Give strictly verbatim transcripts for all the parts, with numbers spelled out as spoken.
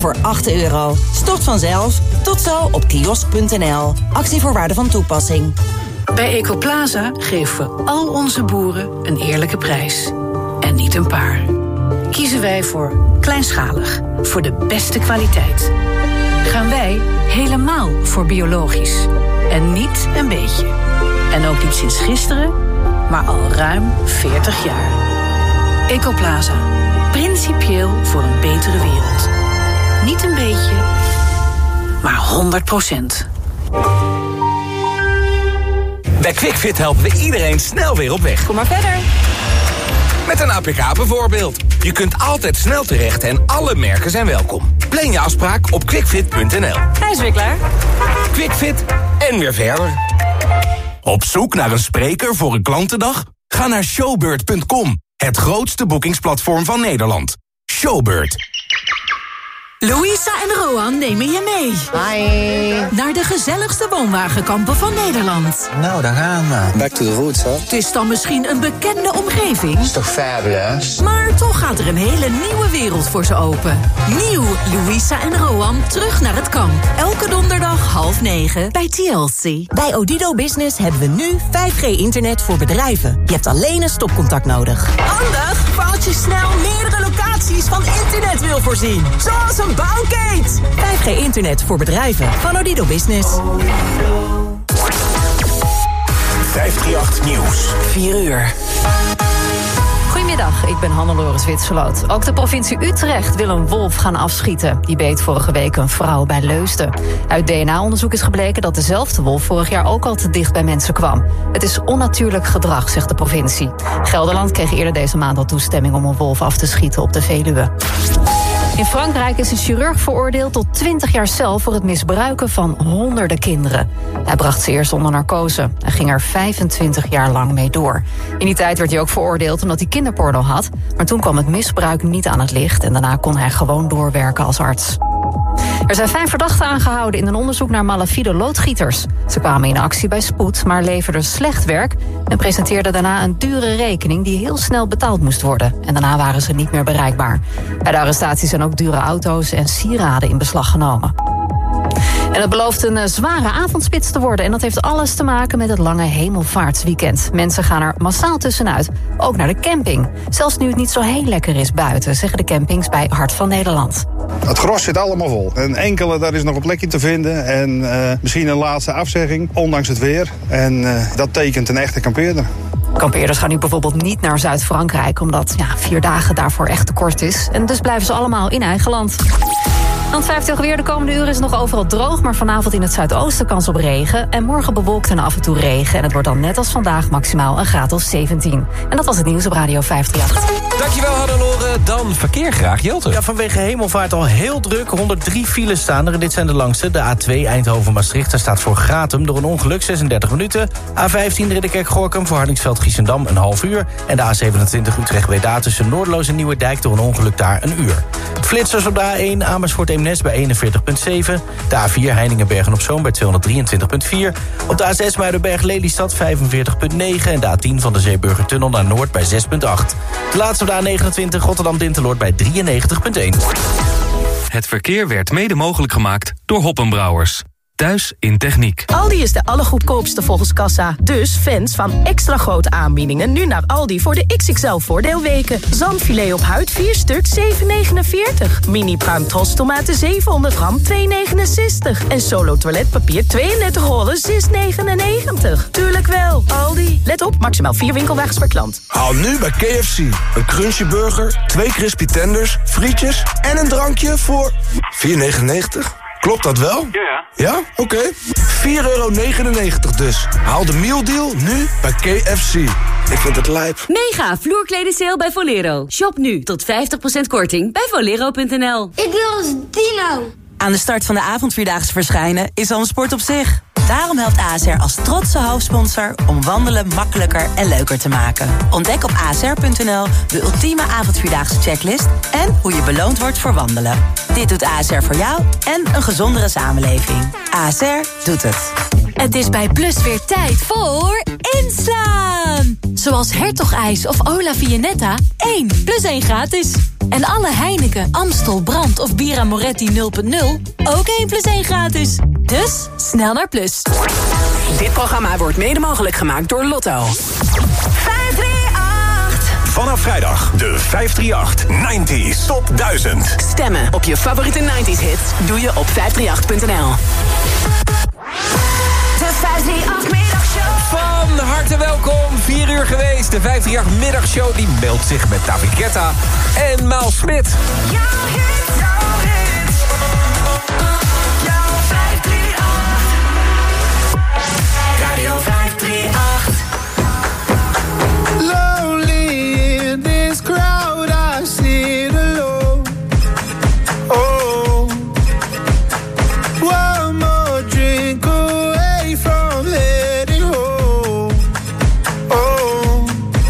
voor acht euro. Stort vanzelf. Tot zo op kiosk punt n l. Actievoorwaarden van toepassing. Bij Ecoplaza geven we al onze boeren een eerlijke prijs. En niet een paar. Kiezen wij voor kleinschalig, voor de beste kwaliteit. Gaan wij helemaal voor biologisch. En niet een beetje. En ook niet sinds gisteren, maar al ruim veertig jaar. Ecoplaza. Principieel voor een betere wereld. Niet een beetje, maar honderd procent. Bij QuickFit helpen we iedereen snel weer op weg. Kom maar verder. Met een A P K bijvoorbeeld. Je kunt altijd snel terecht en alle merken zijn welkom. Plan je afspraak op quickfit punt n l. Hij is weer klaar. QuickFit en weer verder. Op zoek naar een spreker voor een klantendag? Ga naar showbird punt com. Het grootste boekingsplatform van Nederland. Showbird. Louisa en Roan nemen je mee. Hi. Naar de gezelligste woonwagenkampen van Nederland. Nou, daar gaan we. Back to the roots, hè? Het is dan misschien een bekende omgeving. Is toch fabulous? Maar toch gaat er een hele nieuwe wereld voor ze open. Nieuw Louisa en Roan terug naar het kamp. Elke donderdag half negen bij T L C. Bij Odido Business hebben we nu vijf G internet voor bedrijven. Je hebt alleen een stopcontact nodig. Handig voor als je snel meerdere locaties van internet wil voorzien. Zoals een bouwkeet. vijf G internet voor bedrijven van Odido Business. vijfhonderdachttien Nieuws. vier uur. Goedemiddag, ik ben Hannelore Zwitserloot. Ook de provincie Utrecht wil een wolf gaan afschieten. Die beet vorige week een vrouw bij Leusden. Uit D N A-onderzoek is gebleken dat dezelfde wolf vorig jaar ook al te dicht bij mensen kwam. Het is onnatuurlijk gedrag, zegt de provincie. Gelderland kreeg eerder deze maand al toestemming om een wolf af te schieten op de Veluwe. In Frankrijk is een chirurg veroordeeld tot twintig jaar cel voor het misbruiken van honderden kinderen. Hij bracht ze eerst onder narcose en ging er vijfentwintig jaar lang mee door. In die tijd werd hij ook veroordeeld omdat hij kinderporno had, maar toen kwam het misbruik niet aan het licht en daarna kon hij gewoon doorwerken als arts. Er zijn vijf verdachten aangehouden in een onderzoek naar malafide loodgieters. Ze kwamen in actie bij spoed, maar leverden slecht werk en presenteerden daarna een dure rekening die heel snel betaald moest worden. En daarna waren ze niet meer bereikbaar. Bij de arrestatie zijn ook dure auto's en sieraden in beslag genomen. En het belooft een uh, zware avondspits te worden. En dat heeft alles te maken met het lange hemelvaartsweekend. Mensen gaan er massaal tussenuit, ook naar de camping. Zelfs nu het niet zo heel lekker is buiten, zeggen de campings bij Hart van Nederland. Het gros zit allemaal vol. En enkele, daar is nog een plekje te vinden. En uh, misschien een laatste afzegging, ondanks het weer. En uh, dat tekent een echte kampeerder. Kampeerders gaan nu bijvoorbeeld niet naar Zuid-Frankrijk, omdat ja, vier dagen daarvoor echt te kort is. En dus blijven ze allemaal in eigen land. Dan het vijftig weer. De komende uren is het nog overal droog, maar vanavond in het zuidoosten kans op regen. En morgen bewolkt en af en toe regen. En het wordt dan net als vandaag maximaal een graad of zeventien. En dat was het nieuws op Radio vijfhonderdachttien. Dankjewel, Hannelore. Dan verkeer graag, Jelte. Ja, vanwege hemelvaart al heel druk. honderddrie files staan er en dit zijn de langste. De A twee Eindhoven-Maastricht, daar staat voor Gratum door een ongeluk zesendertig minuten. A vijftien Ridderkerk-Gorinchem voor Hardingsveld-Giessendam een half uur. En de A zevenentwintig Utrecht-Breda tussen Noorderloos en Nieuwerdijk door een ongeluk daar een uur. Flitsers op de A één Amersfoort-Eemnes bij eenenveertig komma zeven. De A vier Heiningen-Bergen-op-Zoom bij tweehonderddrieëntwintig komma vier. Op de A zes Muidenberg-Lelystad vijfenveertig komma negen. En de A tien van de Zeeburgertunnel naar Noord bij zes komma acht. De laatste op de A negenentwintig Rotterdam-Dinteloord bij drieënnegentig komma één. Het verkeer werd mede mogelijk gemaakt door Hoppenbrouwers. Thuis in techniek. Aldi is de allergoedkoopste volgens kassa. Dus fans van extra grote aanbiedingen nu naar Aldi voor de X X L voordeelweken. Zalmfilet op huid vier stuk zeven negenenveertig. Mini pruim Tros tomaten zevenhonderd gram twee negenenzestig. En Solo toiletpapier tweeëndertig rollen zes negenennegentig. Tuurlijk wel, Aldi. Let op, maximaal vier winkelwagens per klant. Haal nu bij K F C een crunchy burger, twee crispy tenders, frietjes en een drankje voor vier negenennegentig. Klopt dat wel? Ja. Ja? Oké. Okay. vier euro negenennegentig dus. Haal de mealdeal nu bij K F C. Ik vind het lijp. Mega vloerkleden sale bij Volero. Shop nu tot vijftig procent korting bij volero punt n l. Ik wil als Dino. Aan de start van de avondvierdaagse verschijnen is al een sport op zich. Daarom helpt A S R als trotse hoofdsponsor om wandelen makkelijker en leuker te maken. Ontdek op a s r punt n l de ultieme avondvierdaagse checklist en hoe je beloond wordt voor wandelen. Dit doet A S R voor jou en een gezondere samenleving. A S R doet het. Het is bij Plus weer tijd voor inslaan. Zoals Hertogijs of Ola Viennetta. één plus één gratis. En alle Heineken, Amstel, Brand of Bira Moretti nul punt nul ook één plus één gratis. Dus snel naar Plus. Dit programma wordt mede mogelijk gemaakt door Lotto. Vanaf vrijdag de vijfhonderdachtendertig nineties Top duizend. Stemmen op je favoriete nineties hits doe je op vijf drie acht punt n l. De vijf drie acht middagshow. Van harte welkom, vier uur geweest. De vijf drie acht middagshow die meldt zich met David Guetta en Maal Smit. Jouw hit, jouw hit. Jouw vijf drie acht. Radio vijf drie acht. Lonely in this crowd, I sit alone. Oh, one more drink away from heading home. Oh,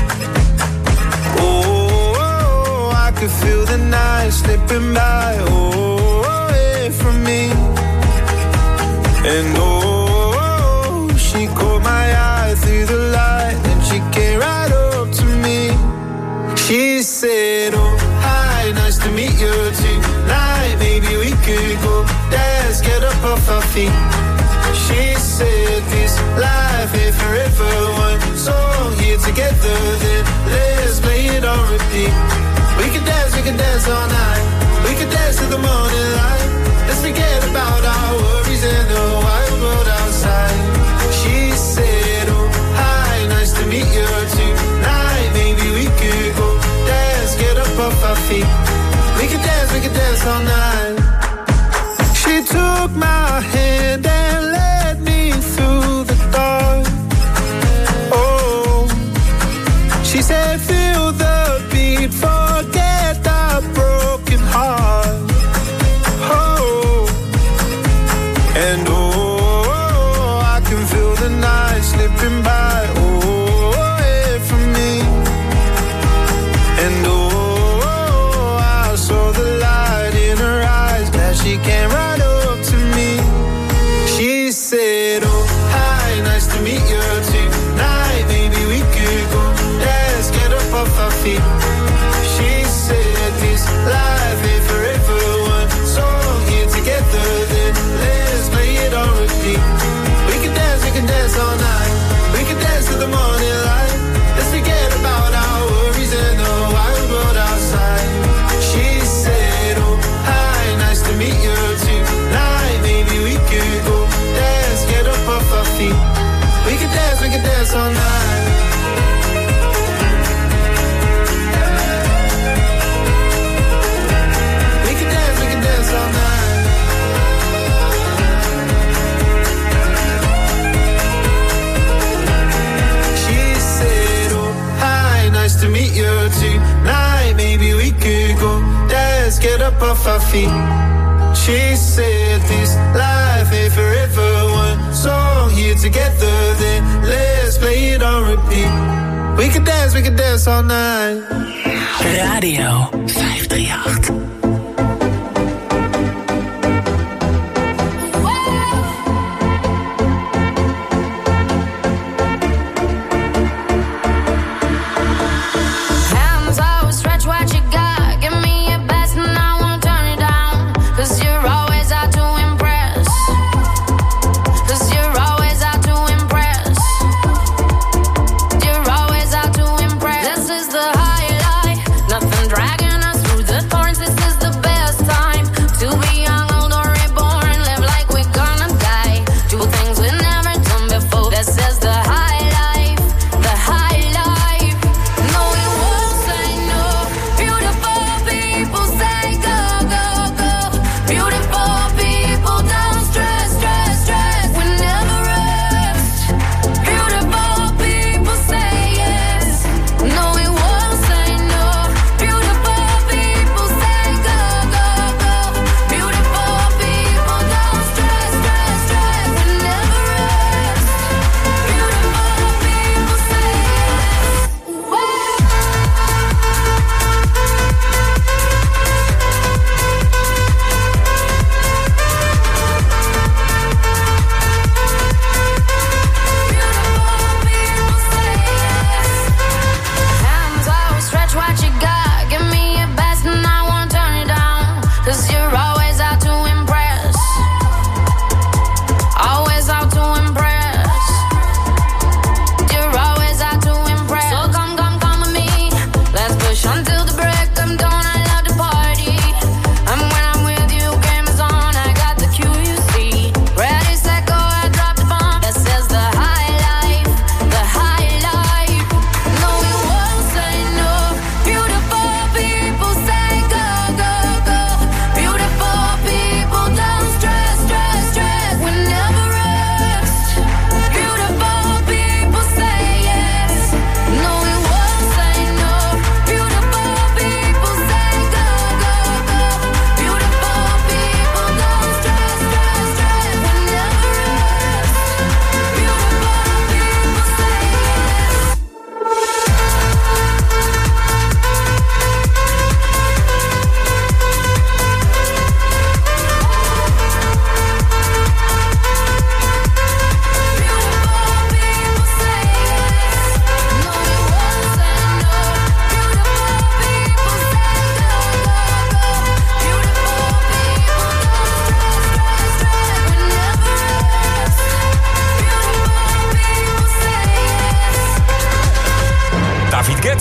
oh, oh, I can feel the night slipping by. Oh, away from me. And oh, she caught my eye through the light, and she came right up to me. She said, oh, hi, nice to meet you tonight. Maybe we could go dance, get up off our feet. She said, this life ain't forever. One song here together, then let's play it on repeat. We could dance, we could dance all night. We could dance till the morning light. Let's forget about our worries and the wild world outside. She said, oh, hi, nice to meet you tonight. Maybe we could go dance, get up off our feet. We could dance, we could dance all night. She took my hand and led me through the dark. Oh, she said, feel the beat, forget the broken heart. Oh, and oh, I can feel the night slipping by. Oh, away from me. And oh, I saw the light in her eyes, glad she came right up to me. She said, oh, hi, nice to meet you tonight. Maybe we could go dance, get up off our feet. She said, this life ain't forever. One song here together, then let's play it on repeat. We can dance, we can dance all night. We can dance till the morning light. Let's forget about our worries and the wild world outside. She said, oh, hi, nice to meet you tonight. Maybe we could go dance, get up off our feet. We can dance, we can dance all night. We can dance, we can dance all night. She said, oh, hi, nice to meet you tonight. Maybe we could go dance, get up off our feet. She said, this life ain't forever. One song here together, then let's play it on repeat. We could dance, we could dance all night. Radio vijf drie acht. Hands out, stretch what you got. Give me your best and I won't turn it down. Cause you're always out to impress. Cause you're always out to impress. You're always out to impress. This is the highlight. Nothing dragging us through the thorns. This is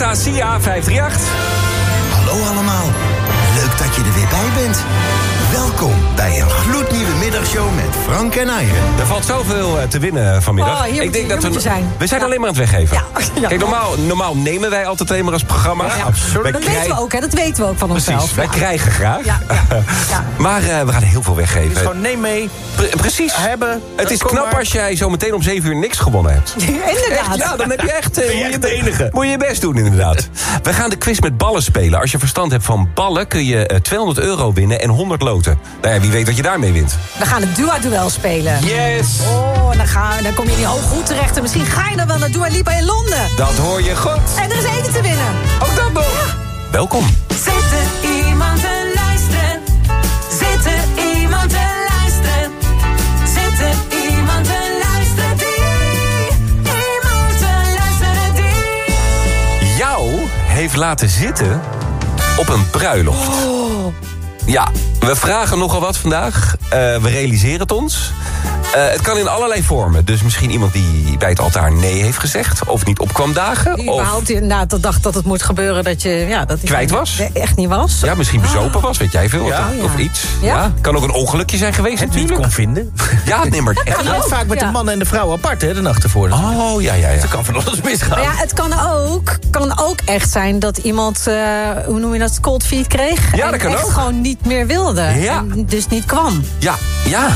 Marta, Sia, vijf drie acht. Hallo allemaal. Leuk dat je er weer bij bent. Welkom bij een gloednieuwe middagshow met Frank en Eigen. Er valt zoveel te winnen vanmiddag. Oh, hier ik moet, denk hier dat we, zijn. we zijn ja. alleen maar aan het weggeven. Ja. Ja. Kijk, normaal, normaal nemen wij altijd alleen maar als programma. Ja, ja. Absoluut. Dat weten we ook, hè? Dat weten we ook van onszelf. Precies, wij ja. krijgen graag. Ja, ja, ja. Maar uh, we gaan heel veel weggeven. Dus gewoon neem mee. Pre- precies. Hebben. Het is Kom knap maar. als jij zo meteen om zeven uur niks gewonnen hebt. Inderdaad. Echt, ja, dan heb je echt, uh, Ben je echt de enige. Moet je je best doen, inderdaad. We gaan de quiz met ballen spelen. Als je verstand hebt van ballen kun je uh, tweehonderd euro winnen en honderd loten. Nou ja, wie weet wat je daarmee wint. We gaan het Dua-duel spelen. Yes! Oh, en dan, gaan, dan kom je in die hoog goed terecht. En misschien ga je dan wel naar Dua Lipa in Londen. Dat hoor je goed. En er is eten te winnen. Ook dat nog. Ja. Welkom. Zit er iemand te luisteren? Zit er iemand te luisteren? Zit er iemand te luisteren die? Iemand te luisteren die? Jou heeft laten zitten op een bruiloft. Oh. Ja, we vragen nogal wat vandaag. Uh, we realiseren het ons. Uh, het kan in allerlei vormen. Dus misschien iemand die bij het altaar nee heeft gezegd. Of niet op kwam dagen. Die of überhaupt inderdaad dacht dat het moet gebeuren dat je... Ja, dat die kwijt was. Echt niet was. Ja, misschien bezopen was, weet jij veel. Ja. Of, of iets. Ja. Ja. Kan ook een ongelukje zijn geweest Het niet natuurlijk. kon vinden. Ja, nee, maar echt. Het gaat ook, vaak met ja. de man en de vrouw apart, hè, de nacht ervoor. Oh, ja, ja, ja. Dat kan van alles misgaan. Maar ja, het kan ook, kan ook echt zijn dat iemand, uh, hoe noem je dat, cold feet kreeg. Ja, en dat kan echt ook. gewoon niet meer wilde. Ja. En dus niet kwam. Ja, ja.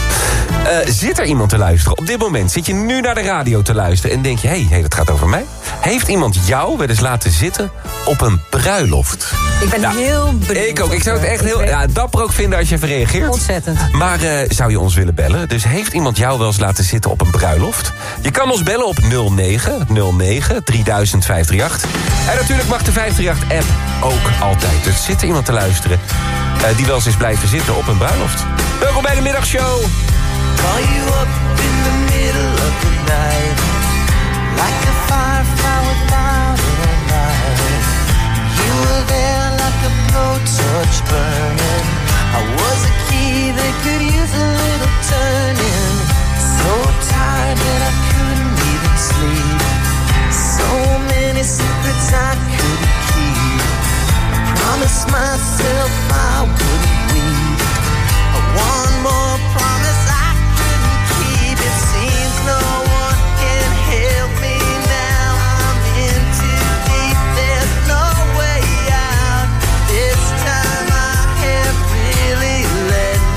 Uh, zit er iemand te luisteren? Op dit moment zit je nu naar de radio te luisteren en denk je, hé, hey, hey, dat gaat over mij. Heeft iemand jou wel eens laten zitten op een bruiloft? Ik ben Ja, heel benieuwd. Ik ook. Ik zou het echt Ik heel weet- ja, dapper ook vinden als je even reageert. Ontzettend. Maar uh, zou je ons willen bellen? Dus heeft iemand jou wel eens laten zitten op een bruiloft? Je kan ons bellen op nul negen nul negen drieduizend vijfhonderdachtendertig. En natuurlijk mag de vijfhonderdachtendertig app ook altijd. Dus zit er iemand te luisteren uh, die wel eens is blijven zitten op een bruiloft? Welkom bij de middagshow. Call you up in the middle of the night, like a firefly without a light. You were there like a blowtorch burning. I was a key that could use a little turning. So tired that I couldn't even sleep. So many secrets I couldn't keep. I promised myself I wouldn't weep. One more promise I it seems no one can help me now. I'm in too deep, there's no way out. This time I have really let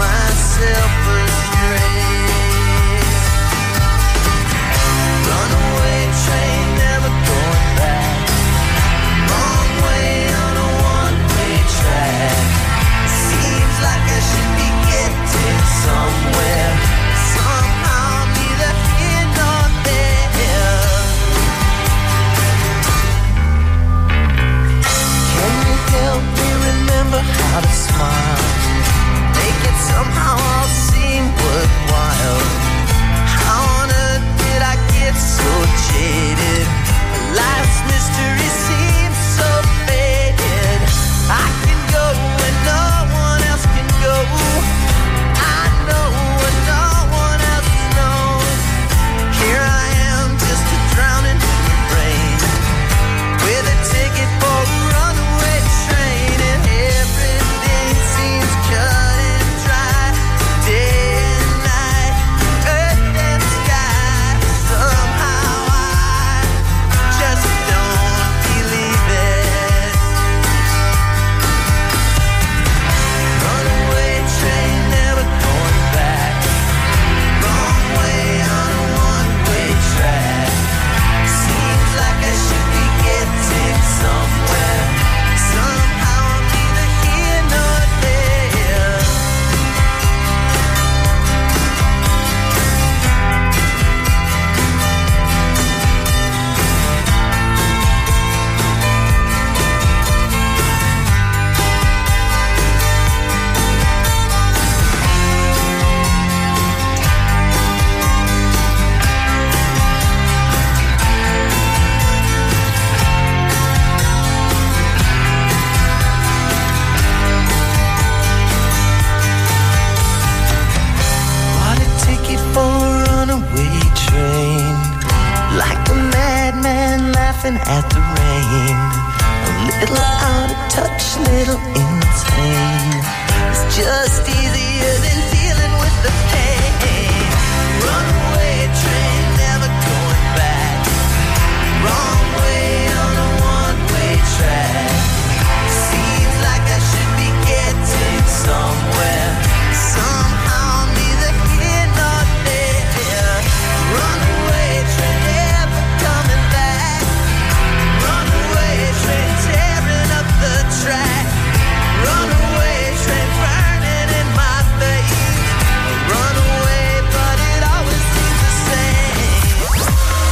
laughing at the rain. A little out of touch, little insane. It's just easier than dealing with the pain. Runaway train, never going back. Wrong way on a one-way track. Seems like I should be getting somewhere. Somehow I'm neither here nor there. Runaway train, never coming back. Runaway train, tearing up the track. Runaway train, burning in my face. Runaway, but it always seems the same.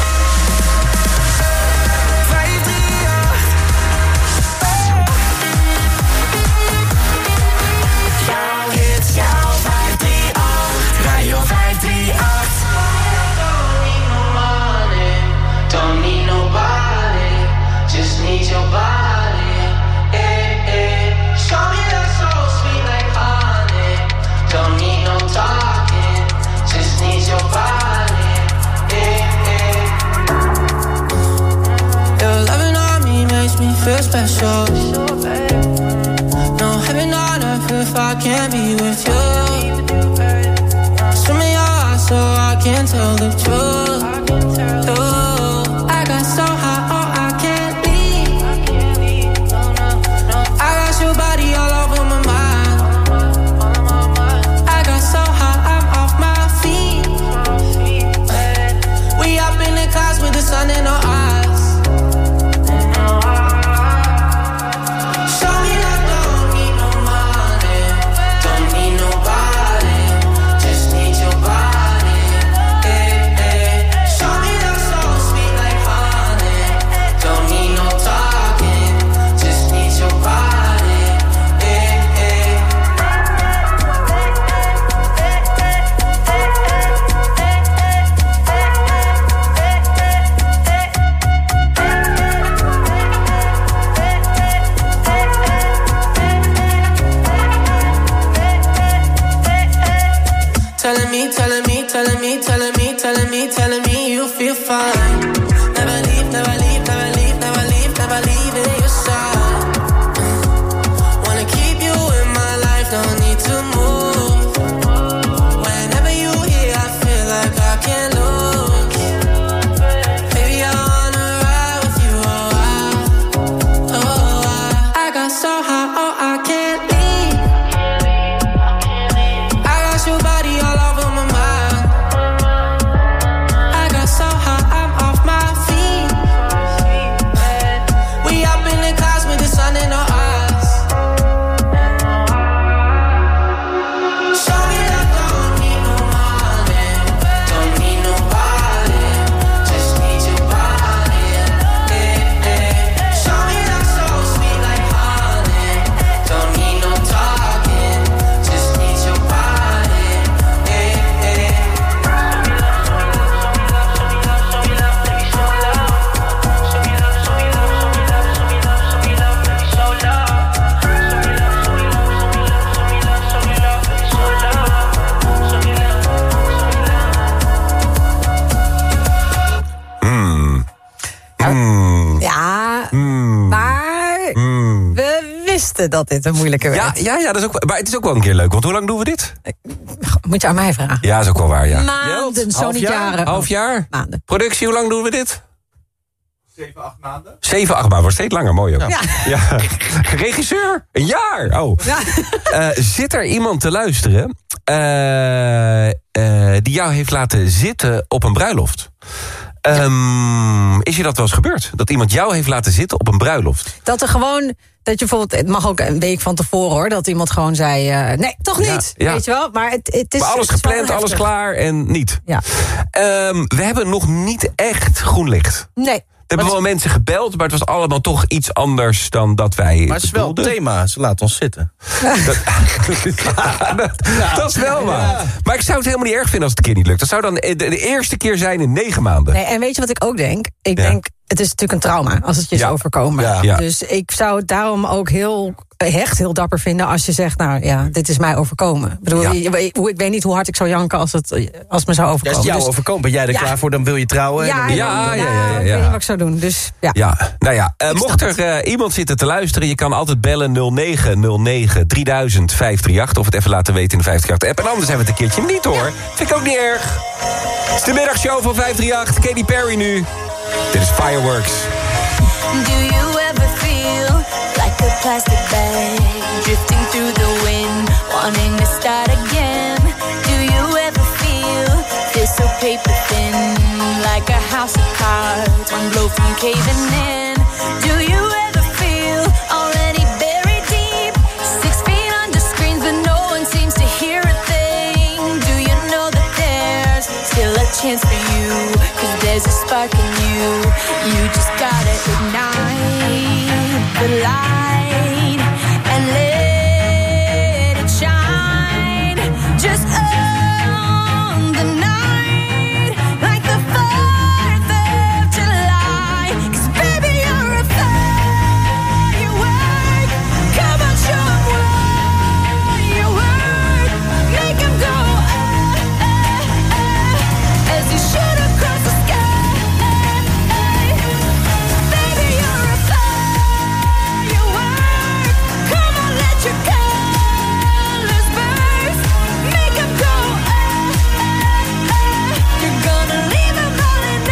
vijf drie acht. Jouw hits, jouw vijf drie acht. Radio vijf drie acht. Don't need no money, don't need nobody. Just need your body. Eh, eh. Show me that soul sweet like honey. Don't need no talking, just need your body. Eh, eh. Your loving on me makes me feel special. No heaven on earth if I can't be with you. Show me your eyes so I can tell the truth. Ooh, I got so high, oh, I can't leave. I got your body all over my mind. I got so high, I'm off my feet. We up in the clouds with the sun in our eyes. Show me that don't need no money, don't need nobody, just need your body. Eh, eh. Show me that soul sweet like honey, don't need no talking, just need your body. Eh, eh. Telling me, telling me, telling me, telling me, telling me, telling me you feel fine. Never leave, never leave, never leave, never leave, never leave in your side. Wanna keep you in my life, no need to move. Whenever you here, I feel like I can't lose. Baby, I wanna ride with you, oh, I, oh, I. I got so high, oh, I can't leave. I got your body all over my mind. I got so high, I'm off my feet. We up in the clouds with the sun in our eyes. Show me that don't need no money, don't need nobody, just need your body. Eh, eh. Show me that soul sweet like honey, don't need no talking, just need your body. Eh, eh. Hmm. Hmm. Ja, Hmm. maar Hmm. we wisten dat dit een moeilijke werd. Ja, ja, ja dat is ook, maar het is ook wel een keer leuk. Want hoe lang doen we dit? Moet je aan mij vragen. Ja, dat is ook wel waar, ja. Maanden, zo Half niet jaar? jaren. Half jaar? Maanden. Productie, hoe lang doen we dit? Zeven, acht maanden. Zeven, acht maanden. Wordt steeds langer. Mooi ook. Ja. Ja. Regisseur? Een jaar? Oh. Ja. Uh, zit er iemand te luisteren uh, uh, die jou heeft laten zitten op een bruiloft? Um, is je dat wel eens gebeurd? Dat iemand jou heeft laten zitten op een bruiloft? Dat er gewoon, dat je bijvoorbeeld, het mag ook een week van tevoren hoor, dat iemand gewoon zei, uh, nee, toch niet, Ja, ja. weet je wel. Maar het, het is Maar alles het is wel gepland, alles heftig. klaar en niet. Ja. Um, we hebben nog niet echt groen licht. Nee. Er hebben wel mensen gebeld, maar het was allemaal toch iets anders dan dat wij Maar het is wel het thema, ze laten ons zitten. Dat, ja, dat, dat is wel waar. Ja. Maar ik zou het helemaal niet erg vinden als het een keer niet lukt. Dat zou dan de, de eerste keer zijn in negen maanden. Nee, en weet je wat ik ook denk? Ik Ja. denk, het is natuurlijk een trauma als het je is Ja. overkomen. Ja. Ja. Dus ik zou het daarom ook heel hecht, heel dapper vinden als je zegt, nou ja, dit is mij overkomen. Ik bedoel, Ja. je- ik, ik weet niet hoe hard ik zou janken als het, als het me zou Dat overkomen. is jou Dus- overkomen. Ben jij er Ja. klaar voor? Dan wil je trouwen. Ja, en dan wil je- ja, ja, ja, ja, ja, ik weet ja. niet wat ik zou doen. Dus ja. Ja, nou ja, uh, Ik mocht snap er uh, iemand zitten te luisteren... je kan altijd bellen nul negen nul negen drieduizend vijfhonderdachtendertig... of het even laten weten in de vijfhonderdachtendertig-app. En anders hebben we het een keertje niet, hoor. Vind ik ook niet erg. Het is de middagshow van vijfhonderdachtendertig. Katy Perry nu. Dit is Fireworks. Do you ever feel like a plastic bag drifting through the wind, wanting to start again? Do you ever feel this so paper thin, like a house of cards, one blow from caving in? Do you ever feel already buried deep, six feet under screens but no one seems to hear a thing? Do you know that there's still a chance for you? 'Cause there's a spark in you. You just gotta ignite the light and let it shine. Just own the night like the fourth of July. 'Cause baby, you're a firework. Come on, show 'em what you work. Make 'em go ah, ah, ah, as you shoot across the sky. Baby, you're a firework. Come on, let your colors burst. Make 'em go ah, ah, ah. You're gonna leave 'em all in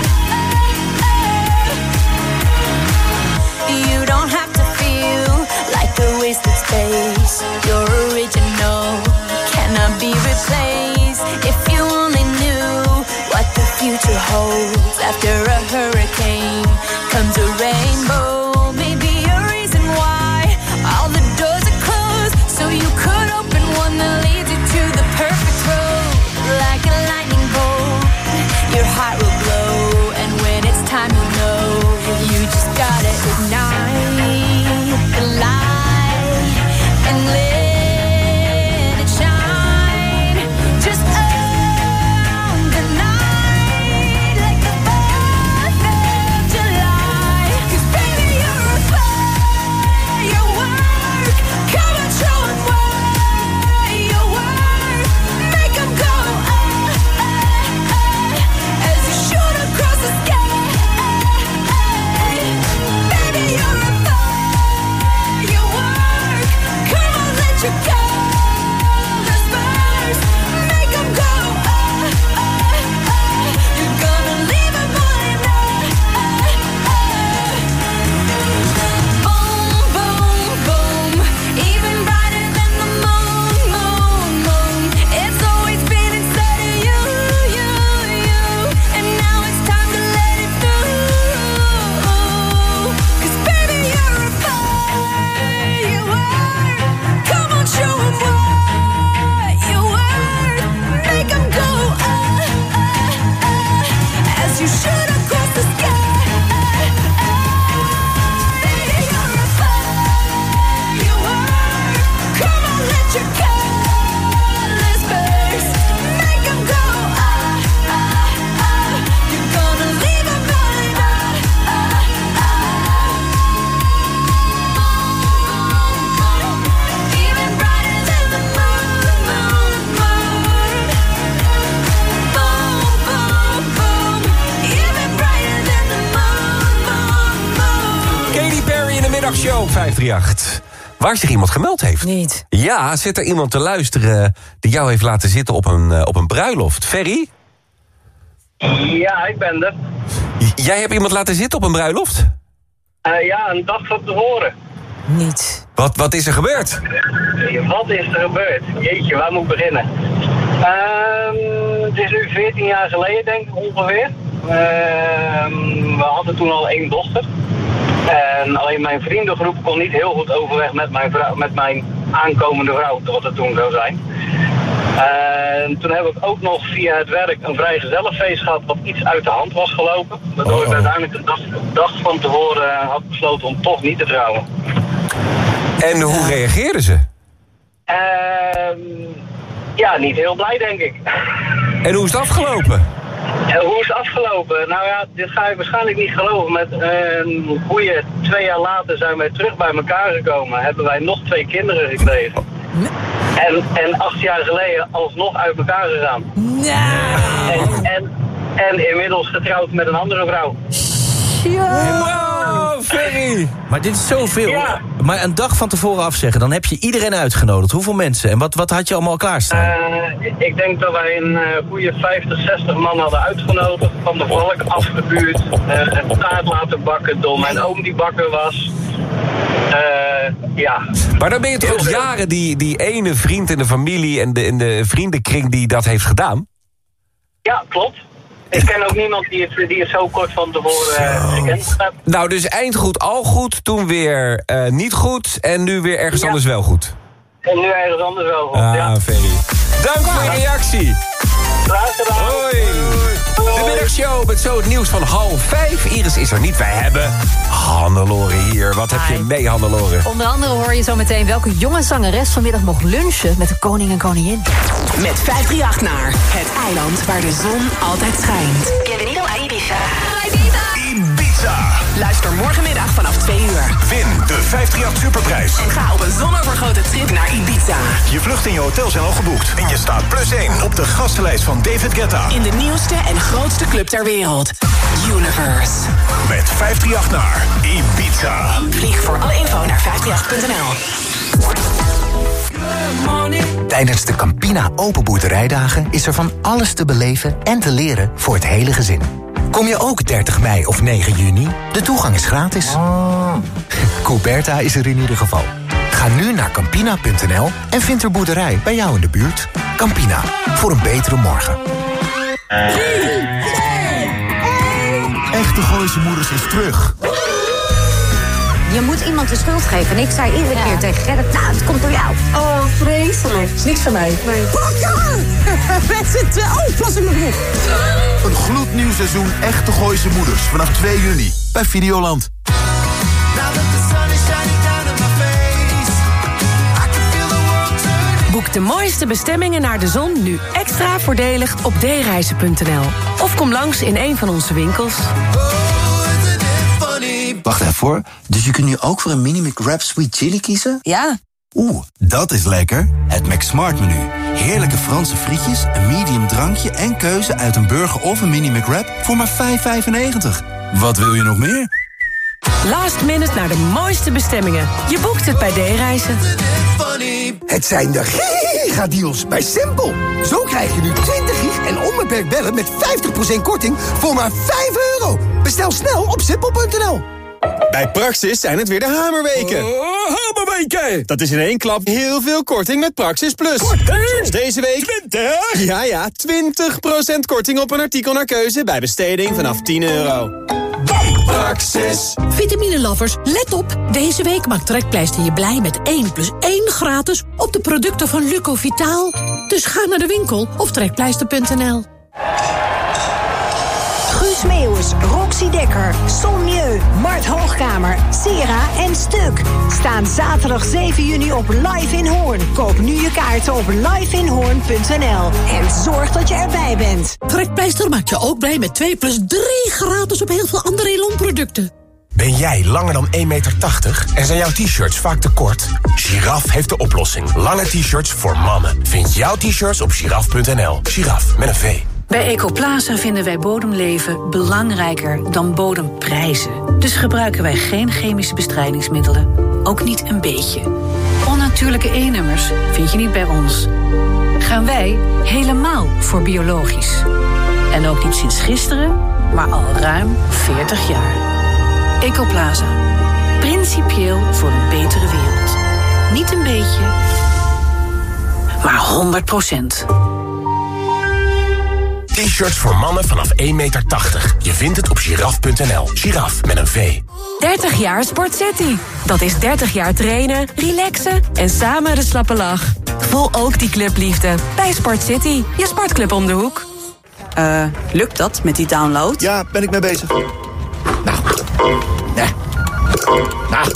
ah, ah. You don't have to feel like a wasted space. You're original, cannot be replaced. If you only knew what the future holds. After a hurricane comes a rainbow. Maybe a reason why all the doors are closed, so you could open one that leads you to the perfect road. Like a lightning bolt, your heart will glow, and when it's time you know, you just gotta ignite the light and let it shine. Just own the night like the fourth of July. 'Cause baby, you're a firework. Come on, show 'em what you work. Make 'em go ah, ah, ah, as you shoot across the sky. Baby, you're a firework. Come on, let your colors burst. Make 'em go ah, ah, ah. You're gonna leave 'em all in ah, ah. Boom, boom, boom. Even brighter than the moon, moon, moon. It's always been inside of you, you, you. And now it's time to let it through. 'Cause baby, you're a firework. Come on, show 'em what you work. Make 'em go ah, ah, ah, as you shoot across the sky. Baby, you're a firework. Come on, let your colors burst. Make 'em go ah, ah, ah. You're gonna leave 'em all in ah, ah, ah. Even brighter than the moon, moon, moon. Boom, boom, boom. Even brighter than the moon, moon, moon. Katy Perry in de middagshow vijfhonderdachtendertig. Waar zich iemand gemeld heeft. Niet. Ja, zit er iemand te luisteren die jou heeft laten zitten op een, uh, op een bruiloft. Ferry? Ja, ik ben er. J- jij hebt iemand laten zitten op een bruiloft? Uh, ja, een dag van tevoren. Niet. Wat, wat is er gebeurd? Wat is er gebeurd? Jeetje, waar moet ik beginnen? Ehm, het is nu veertien jaar geleden, denk ik ongeveer. Ehm, we hadden toen al één dochter. En alleen mijn vriendengroep kon niet heel goed overweg met mijn, vrouw, met mijn aankomende vrouw, wat het toen zou zijn. En toen heb ik ook nog via het werk een vrijgezellenfeest gehad wat iets uit de hand was gelopen. Waardoor ik uiteindelijk de dag, dag van tevoren had besloten om toch niet te trouwen. En hoe reageerden ze? Ehm, ja, niet heel blij denk ik. En hoe is het afgelopen? En hoe is het afgelopen? Nou ja, dit ga je waarschijnlijk niet geloven. Met een goede twee jaar later zijn wij terug bij elkaar gekomen. Hebben wij nog twee kinderen gekregen. En, en acht jaar geleden alsnog uit elkaar gegaan. En, en, en inmiddels getrouwd met een andere vrouw. Wow, Ferry! Maar dit is zoveel. Ja. Maar een dag van tevoren afzeggen, dan heb je iedereen uitgenodigd. Hoeveel mensen? En wat, wat had je allemaal klaarstaan? Uh, ik denk dat wij een uh, goede vijftig, zestig man hadden uitgenodigd. Van de volk afgebuurd. Uh, een taart laten bakken door mijn oom die bakker was. Uh, ja. Maar dan ben je toch al jaren die, die ene vriend in de familie en de, in de vriendenkring die dat heeft gedaan? Ja, klopt. Ik ken ook niemand die het, die het zo kort van tevoren uh, gekend heeft. Nou, dus eind goed, al goed, toen weer uh, niet goed en nu weer ergens ja. anders wel goed. En nu ergens anders wel goed, ah, ja. Ferry. Dank voor je reactie. Graag gedaan. Hoi. De middagshow met zo het nieuws van half vijf. Iris is er niet, wij hebben Hannelore hier. Wat heb je mee, Hannelore? Onder andere hoor je zo meteen welke jonge zangeres vanmiddag mocht lunchen met de koning en koningin. Met vijf drie acht naar het eiland waar de zon altijd schijnt. Bienvenido a Ibiza. Ibiza. Luister morgenmiddag vanaf twee uur. Win de vijf drie acht Superprijs. En ga op een zonovergoten trip naar Ibiza. Je vlucht en je hotel zijn al geboekt. En je staat plus één op de gastenlijst van David Guetta. In de nieuwste en grootste club ter wereld. Universe. Met vijf drie acht naar Ibiza. Vlieg voor alle info naar vijf drie acht punt n l. Tijdens de Campina Open Boerderijdagen is er van alles te beleven en te leren voor het hele gezin. Kom je ook dertig mei of negen juni? De toegang is gratis. Oh. Couberta is er in ieder geval. Ga nu naar campina punt n l en vind er boerderij bij jou in de buurt. Campina, voor een betere morgen. Echte Gooise Moeders is terug. Je moet iemand de schuld geven. En ik zei iedere ja. keer tegen Gerrit, nou, het komt door jou. Oh, vreselijk. Is niks van mij. Nee. Met z'n twee. Oh, plas in mijn broek. Een gloednieuw seizoen Echte Gooise Moeders. Vanaf twee juli bij Videoland. Boek de mooiste bestemmingen naar de zon nu extra voordelig op d reizen punt n l. Of kom langs in een van onze winkels. Wacht even hoor. Dus je kunt nu ook voor een mini McWrap Sweet Chili kiezen? Ja. Oeh, dat is lekker. Het McSmart menu. Heerlijke Franse frietjes, een medium drankje en keuze uit een burger of een mini McWrap voor maar vijf vijfennegentig. Wat wil je nog meer? Last minute naar de mooiste bestemmingen. Je boekt het bij D-reizen. Het zijn de gigadeals bij Simpel. Zo krijg je nu twintig gig en onbeperkt bellen met vijftig procent korting voor maar vijf euro. Bestel snel op simpel punt n l. Bij Praxis zijn het weer de hamerweken. Oh, hamerweken! Dat is in één klap heel veel korting met Praxis Plus. Korting? Zoals deze week... twintig? Ja, ja, twintig procent korting op een artikel naar keuze bij besteding vanaf tien euro. Praxis. Vitamine lovers, let op. Deze week maakt Trekpleister je blij met één plus één gratis op de producten van Luco Vitaal. Dus ga naar de winkel of trekpleister punt n l. Guus Meeuwis, Roxy Dekker, Sonmieu, Mart Hoogkamer, Sera en Stuk staan zaterdag zeven juni op Live in Hoorn. Koop nu je kaarten op live in hoorn punt n l en zorg dat je erbij bent. Trekpleister maakt je ook blij met twee plus drie gratis op heel veel andere Elon producten. Ben jij langer dan één meter tachtig en zijn jouw t-shirts vaak te kort? Giraf heeft de oplossing. Lange t-shirts voor mannen. Vind jouw t-shirts op giraf punt n l. Giraf met een V. Bij Ecoplaza vinden wij bodemleven belangrijker dan bodemprijzen. Dus gebruiken wij geen chemische bestrijdingsmiddelen. Ook niet een beetje. Onnatuurlijke E-nummers vind je niet bij ons. Gaan wij helemaal voor biologisch. En ook niet sinds gisteren, maar al ruim veertig jaar. Ecoplaza. Principieel voor een betere wereld. Niet een beetje, maar honderd procent. T-shirts voor mannen vanaf één meter tachtig. Je vindt het op giraf punt n l. Giraf met een V. dertig jaar Sport City. Dat is dertig jaar trainen, relaxen en samen de slappe lach. Voel ook die clubliefde bij Sport City. Je sportclub om de hoek. Eh, uh, lukt dat met die download? Ja, ben ik mee bezig. Nou. Nee. Nou.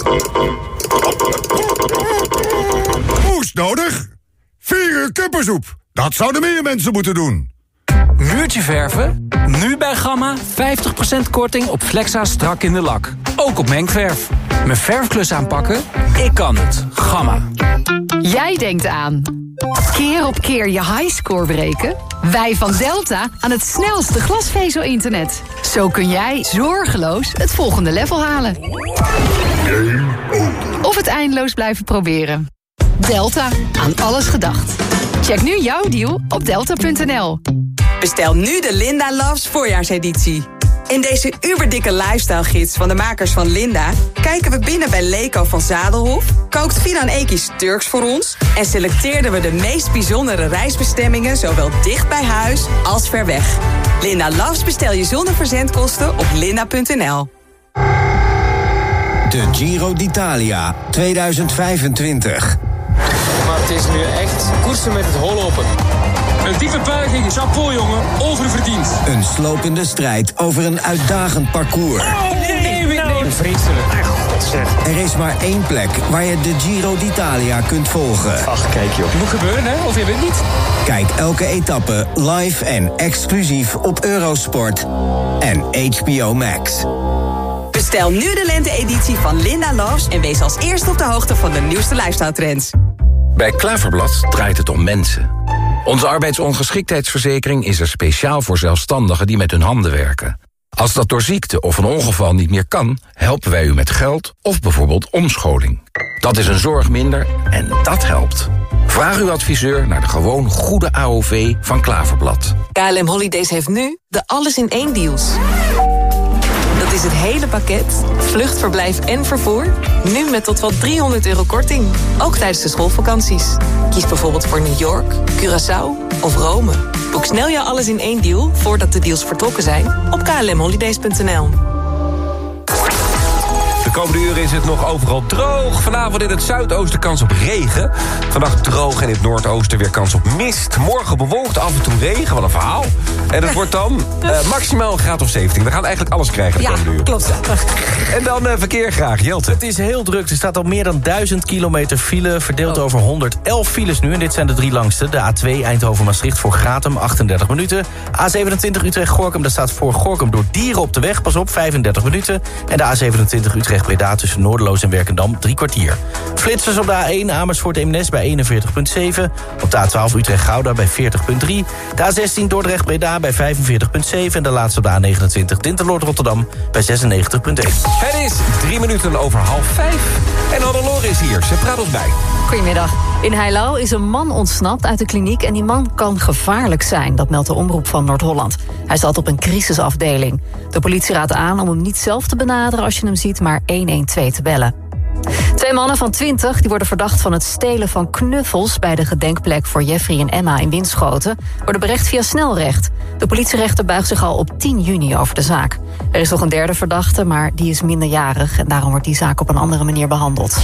Hoest nodig? Vier uur kippensoep. Dat zouden meer mensen moeten doen. Muurtje verven? Nu bij Gamma vijftig procent korting op Flexa strak in de lak. Ook op mengverf. Mijn verfklus aanpakken? Ik kan het. Gamma. Jij denkt aan keer op keer je highscore breken? Wij van Delta aan het snelste glasvezel-internet. Zo kun jij zorgeloos het volgende level halen. Of het eindeloos blijven proberen. Delta, aan alles gedacht. Check nu jouw deal op delta punt n l. Bestel nu de Linda Loves voorjaarseditie. In deze uberdikke lifestyle-gids van de makers van Linda... kijken we binnen bij Leko van Zadelhof... kookt Finan Ekies Turks voor ons... en selecteerden we de meest bijzondere reisbestemmingen... zowel dicht bij huis als ver weg. Linda Loves bestel je zonder verzendkosten op linda punt n l. De Giro d'Italia tweeduizend vijfentwintig. Maar het is nu echt koersen met het hol open. Een diepe buiging, chapeau jongen, oververdiend. Een slopende strijd over een uitdagend parcours. Oh, nee, nee, nee, nee. Vreselijk. Er is maar één plek waar je de Giro d'Italia kunt volgen. Ach, kijk joh. Moet gebeuren, hè? Of je weet niet. Kijk elke etappe live en exclusief op Eurosport en H B O Max. Bestel nu de lente-editie van Linda Loves... en wees als eerste op de hoogte van de nieuwste lifestyle-trends. Bij Klaverblad draait het om mensen. Onze arbeidsongeschiktheidsverzekering is er speciaal voor zelfstandigen die met hun handen werken. Als dat door ziekte of een ongeval niet meer kan, helpen wij u met geld of bijvoorbeeld omscholing. Dat is een zorg minder en dat helpt. Vraag uw adviseur naar de gewoon goede A O V van Klaverblad. K L M Holidays heeft nu de alles-in-één deals. Dat is het hele pakket, vluchtverblijf en vervoer. Nu met tot wel driehonderd euro korting. Ook tijdens de schoolvakanties. Kies bijvoorbeeld voor New York, Curaçao of Rome. Boek snel jouw alles in één deal voordat de deals vertrokken zijn op k l m holidays punt n l. De komende uren is het nog overal droog. Vanavond in het zuidoosten kans op regen. Vannacht droog en in het noordoosten weer kans op mist. Morgen bewolkt, af en toe regen, wat een verhaal. En het wordt dan uh, maximaal een graad of zeventien. We gaan eigenlijk alles krijgen de Ja, komende uren. klopt. En dan uh, verkeer graag, Jelte. Het is heel druk. Er staat al meer dan duizend kilometer file, verdeeld over honderdelf files nu. En dit zijn de drie langste. De A twee Eindhoven-Maastricht voor Gratum, achtendertig minuten. A zevenentwintig Utrecht-Gorkum, daar staat voor Gorkum door dieren op de weg. Pas op, vijfendertig minuten. En de A zevenentwintig Utrecht-Breda tussen Noorderloos en Werkendam, drie kwartier. Flitsers op de A één Amersfoort-Eemnes bij eenenveertig komma zeven. Op de A twaalf Utrecht-Gouda bij veertig komma drie. De A zestien Dordrecht-Breda bij vijfenveertig komma zeven. En de laatste op de A negenentwintig Dinterloord-Rotterdam bij zesennegentig komma één. Het is drie minuten over half vijf. En Hannelore is hier. Ze praat ons bij. Goedemiddag. In Heilou is een man ontsnapt uit de kliniek en die man kan gevaarlijk zijn. Dat meldt de Omroep van Noord-Holland. Hij zat op een crisisafdeling. De politie raadt aan om hem niet zelf te benaderen als je hem ziet, maar honderdtwaalf te bellen. Twee mannen van twintig die worden verdacht van het stelen van knuffels bij de gedenkplek voor Jeffrey en Emma in Winschoten worden berecht via snelrecht. De politierechter buigt zich al op tien juni over de zaak. Er is nog een derde verdachte, maar die is minderjarig en daarom wordt die zaak op een andere manier behandeld.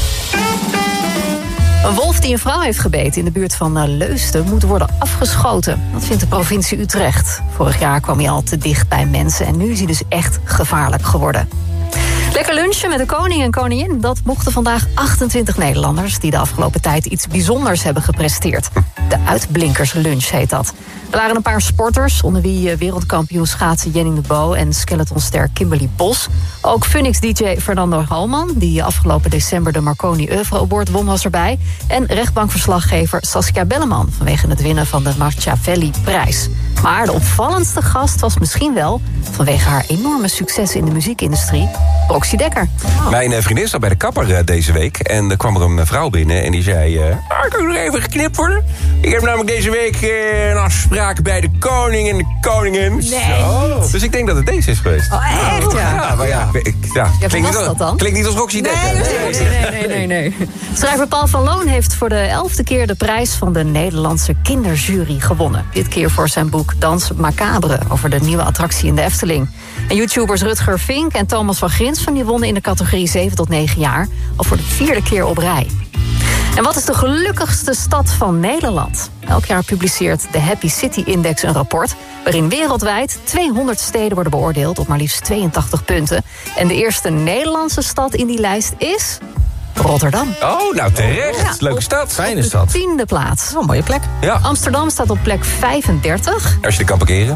Een wolf die een vrouw heeft gebeten in de buurt van Leusden moet worden afgeschoten. Dat vindt de provincie Utrecht. Vorig jaar kwam hij al te dicht bij mensen en nu is hij dus echt gevaarlijk geworden. Lekker lunchen met de koning en koningin. Dat mochten vandaag achtentwintig Nederlanders die de afgelopen tijd iets bijzonders hebben gepresteerd. De uitblinkerslunch heet dat. Er waren een paar sporters, onder wie wereldkampioen schaatsen Jenning de Bo en skeletonster Kimberly Bos. Ook Phoenix-D J Fernando Halman, die afgelopen december de Marconi Oeuvre Award won, was erbij. En rechtbankverslaggever Saskia Belleman vanwege het winnen van de Machiavelli-prijs. Maar de opvallendste gast was misschien wel, vanwege haar enorme succes in de muziekindustrie, Roxy Dekker. Oh. Mijn vriendin zat bij de kapper uh, deze week. En er kwam er een vrouw binnen en die zei... Uh, ah, kan ik nog even geknipt worden? Ik heb namelijk deze week uh, een afspraak bij de koning en de koningin. Nee. Zo. Dus ik denk dat het deze is geweest. Oh, echt? Ja. Ja, maar ja. Ik, ja. Ja, klinkt, was niet, dat dan? klinkt niet als Roxy Dekker. Nee, nee, nee, nee, nee, nee, nee. Schrijver Paul van Loon heeft voor de elfde keer de prijs van de Nederlandse kinderjury gewonnen. Dit keer voor zijn boek Dans Macabre over de nieuwe attractie in de Efteling. En YouTubers Rutger Vink en Thomas van Grinsven die wonnen in de categorie zeven tot negen jaar al voor de vierde keer op rij. En wat is de gelukkigste stad van Nederland? Elk jaar publiceert de Happy City Index een rapport waarin wereldwijd tweehonderd steden worden beoordeeld op maar liefst tweeëntachtig punten. En de eerste Nederlandse stad in die lijst is Rotterdam. Oh, nou terecht. Ja, leuke stad. Fijne stad. Tiende plaats. Dat is wel een mooie plek. Ja. Amsterdam staat op plek vijfendertig. Als je de kan parkeren.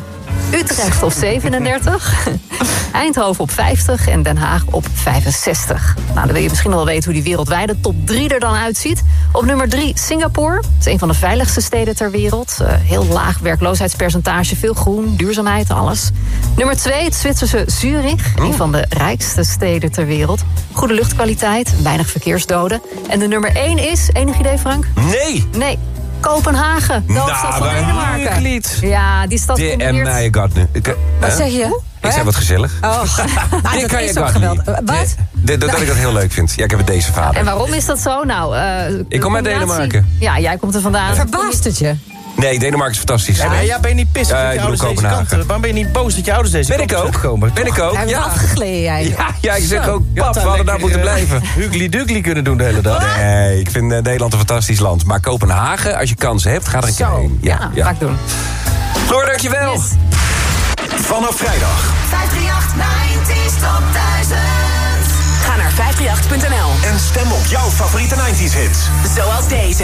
Utrecht op zevenendertig. Eindhoven op vijftig en Den Haag op vijfenzestig. Nou, dan wil je misschien wel weten hoe die wereldwijde top drie er dan uitziet. Op nummer drie Singapore. Het is een van de veiligste steden ter wereld. Uh, heel laag werkloosheidspercentage, veel groen, duurzaamheid, alles. Nummer twee het Zwitserse Zurich. Een van de rijkste steden ter wereld. Goede luchtkwaliteit, weinig verkeersdoden. En de nummer één is, enig idee Frank? Nee. Nee. Kopenhagen, de hoofdstad Nou, van Denemarken. Niet. Ja, die stad De en combineert... mij gaat nu. Ik, Wat hè? zeg je? Ik zei wat gezellig. Oh, nou, dat kan is je ook God geweldig. niet. Wat? De- de- Dat ik dat heel leuk vind. Ja, ik heb het deze vader. En waarom is dat zo? Nou, uh, Ik kom uit combinatie- Denemarken. Ja, jij komt er vandaan. Verbaast het je? Nee, Denemarken is fantastisch. Ja, ja, ben je niet pissig Ja, dat ik je bedoel ouders deze Kopenhagen. kant... Waarom ben je niet boos dat je ouders deze Ben kant ik zijn ook. gekomen? Ben ik ook. Hij heeft Ja. afgegleden jij. Ja, ja, ik zeg Zo. ook, Je had pap, we hadden daar lekker, moeten eh, blijven. Hugly-dugly kunnen doen de hele dag. Nee, ik vind eh, Nederland een fantastisch land. Maar Kopenhagen, als je kansen hebt, ga er een keer Zo, heen. ja, ga ik doen. Floor, dankjewel. Yes. Vanaf vrijdag. vijf drie acht nineties top duizend. Ga naar vijf drie acht punt n l En stem op jouw favoriete nineties hits. Zoals deze.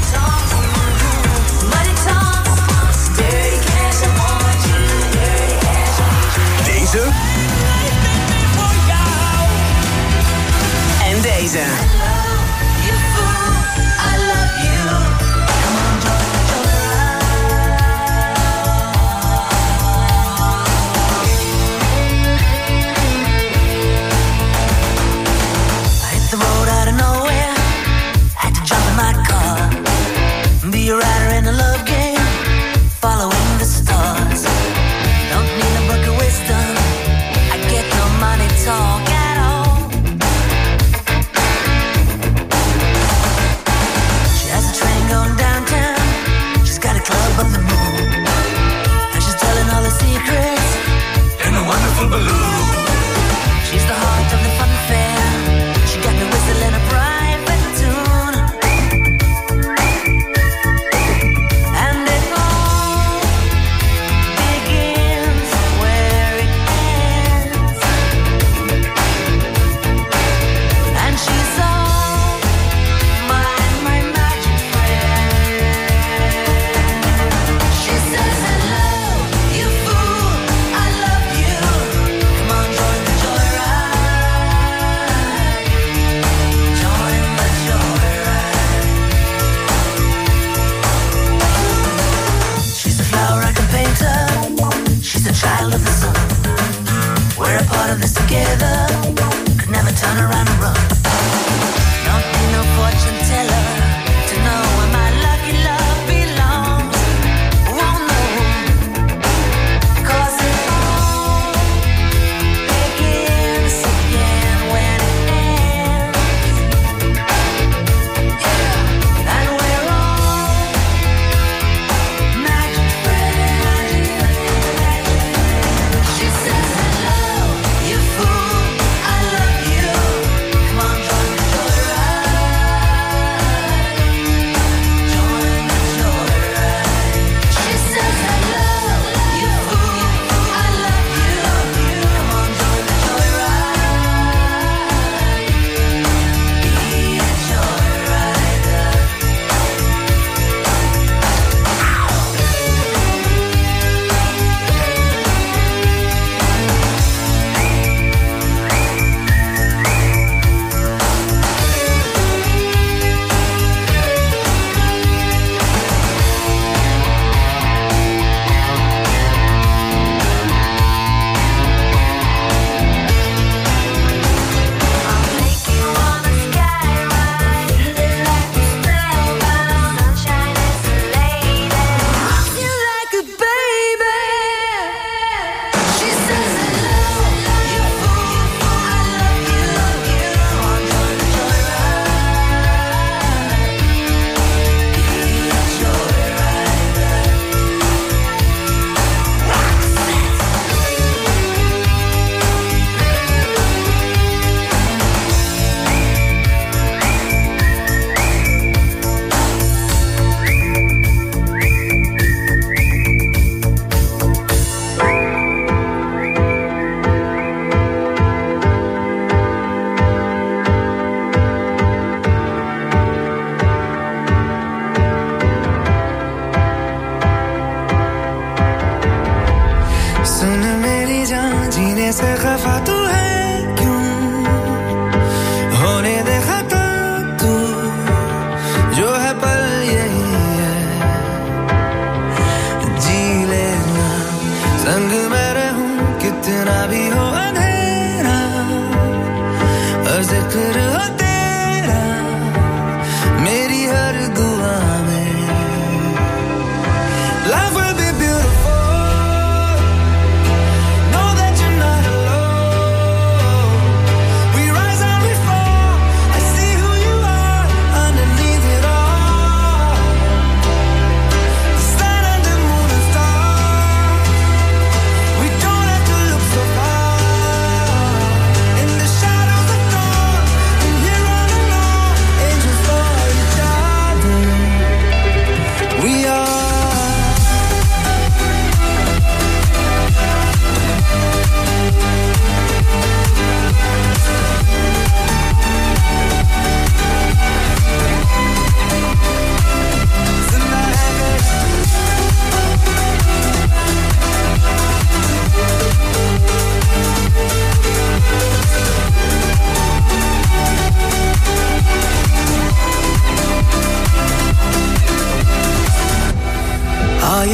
Deze. En deze. The road out of nowhere, had to jump in my car, be a rider in a love game, following the stars. Don't need a book of wisdom, I get no money talk at all. She has a train going downtown, she's got a club on the moon, and she's telling all her secrets in a wonderful balloon. She's the heart of the fun fair. She got me whistling a private tune, and it all begins where it ends. And she's all my my magic friend. She says, "Hello, you fool, I love you. Come on, join the joyride." Join the joyride. She's a flower I can paint her. She's a child of the sun. We're a part of this together. Could never turn around and run. Don't need no fortune teller to know where my lucky love belongs. Won't know, 'cause it all begins again when it ends. And we're all magic friends. She says, "Hello, you fool, I love you. Come on,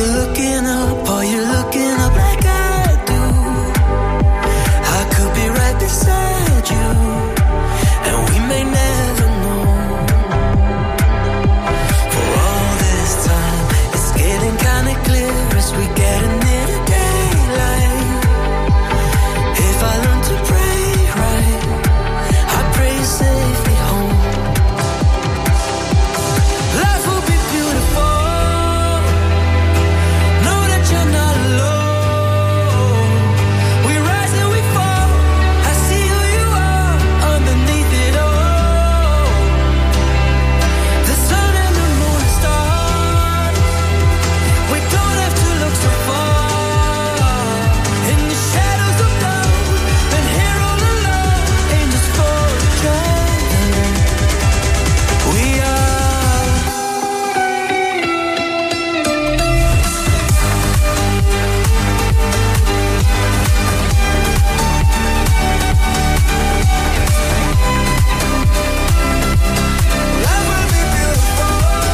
looking up? Are you looking up like I do? I could be right beside you, and we may never know. For all this time, it's getting kinda clear as we get near the daylight. If I learn to pray right, I pray safely home. Life will be beautiful. Know that you're not alone. We rise and we fall. I see who you are underneath it all. The sun and the moon and stars. We don't have to look so far. In the shadows of doubt, and here all alone, angels for each other. We are. Life will be beautiful.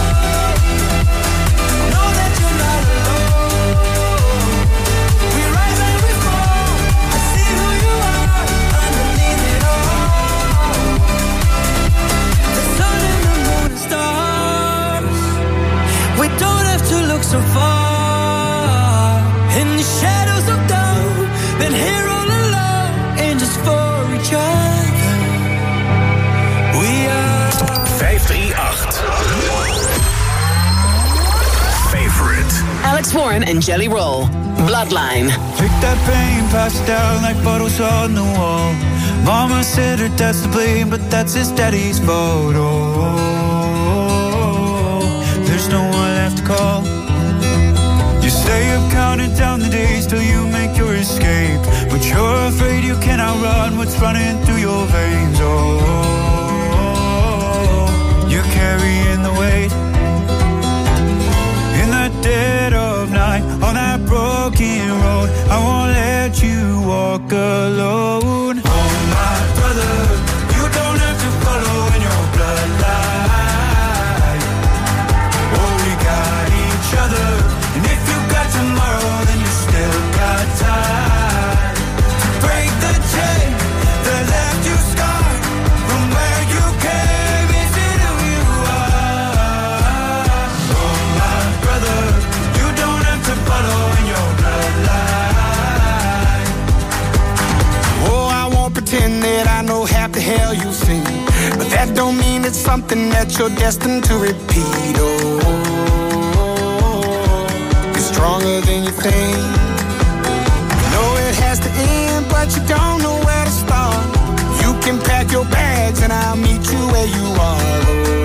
Know that you're not alone. We rise and we fall. I see who you are underneath it all. The sun and the moon and stars. We don't have to look so far. In the shadows of doubt, then here all alone, angels for each other. We are. vijf drie acht. Favorite. Alex Warren and Jelly Roll. Bloodline. Pick that pain, pass it down like bottles on the wall. Mama said her dad's to blame, but that's his daddy's fault. Oh, there's no one left to call. You stay up counting down the days till you make your escape, but you're afraid you cannot run what's running through your veins. Oh, you're carrying the weight in the dead of night on that broken road. I won't let you walk alone. Oh, my brother, you don't have to follow in your bloodline. Oh, we got each other, and if you got tomorrow, then you still got time to break the chain that left you scarred from where you came. Is it who you are? Oh, my brother, you don't have to follow in your bloodline. Oh, I won't pretend that I know half the hell you've seen, but that don't mean it's something that you're destined to repeat. Oh, you're stronger than you think. You know it has to end, but you don't know where to start. You can pack your bags and I'll meet you where you are.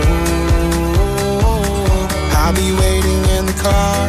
Oh, I'll be waiting in the car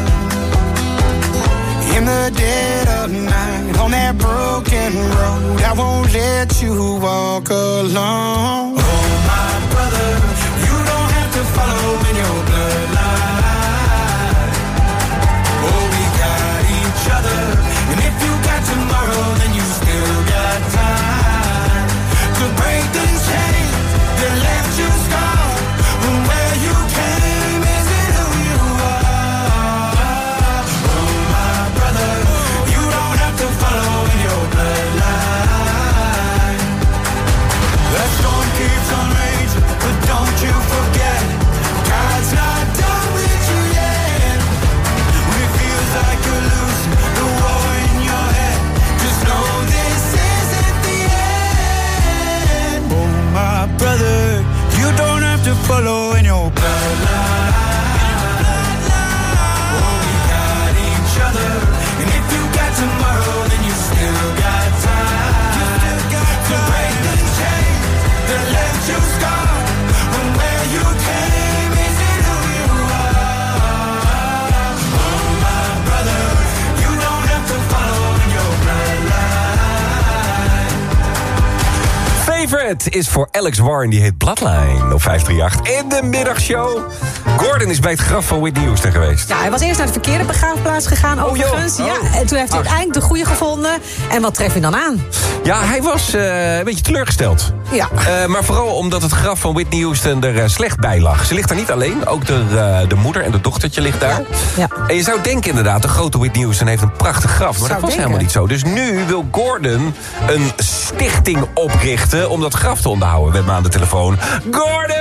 in the dead of night on that broken road. I won't let you walk alone. Oh, my brother, you don't have to follow in your bloodline. Oh, we got each other, and if you got tomorrow, then you still got time to break the chain that left you scarred from where you came. Is it who you are? Oh, my brother, you don't have to follow in your bloodline. That storm keeps on raging, but don't you forget, God's not done with you yet. When it feels like you're losing the war in your head, just know this isn't the end. Oh, my brother, you don't have to follow in your bloodline. Oh, we got each other, and if you got tomorrow, then you still got time to break the chain that left you scarred from where you came. Is it who you are? Oh, my brother, you don't have to follow in your bloodline. Favorite is voor Alex Warren, die heet Bloodline op vijf drie acht. In de middagshow. Gordon is bij het graf van Whitney Houston geweest. Ja, hij was eerst naar de verkeerde begraafplaats gegaan, overigens. Oh, ja, en toen heeft hij Ach. uiteindelijk de goede gevonden. En wat tref je dan aan? Ja, hij was uh, een beetje teleurgesteld. Ja. Uh, maar vooral omdat het graf van Whitney Houston er uh, slecht bij lag. Ze ligt daar niet alleen, ook de, uh, de moeder en de dochtertje ligt daar. Ja. En je zou denken inderdaad, de grote Whitney Houston heeft een prachtig graf. Maar Zou dat was denken. helemaal niet zo. Dus nu wil Gordon een stichting oprichten om dat graf te onderhouden. We hebben aan de telefoon Gordon!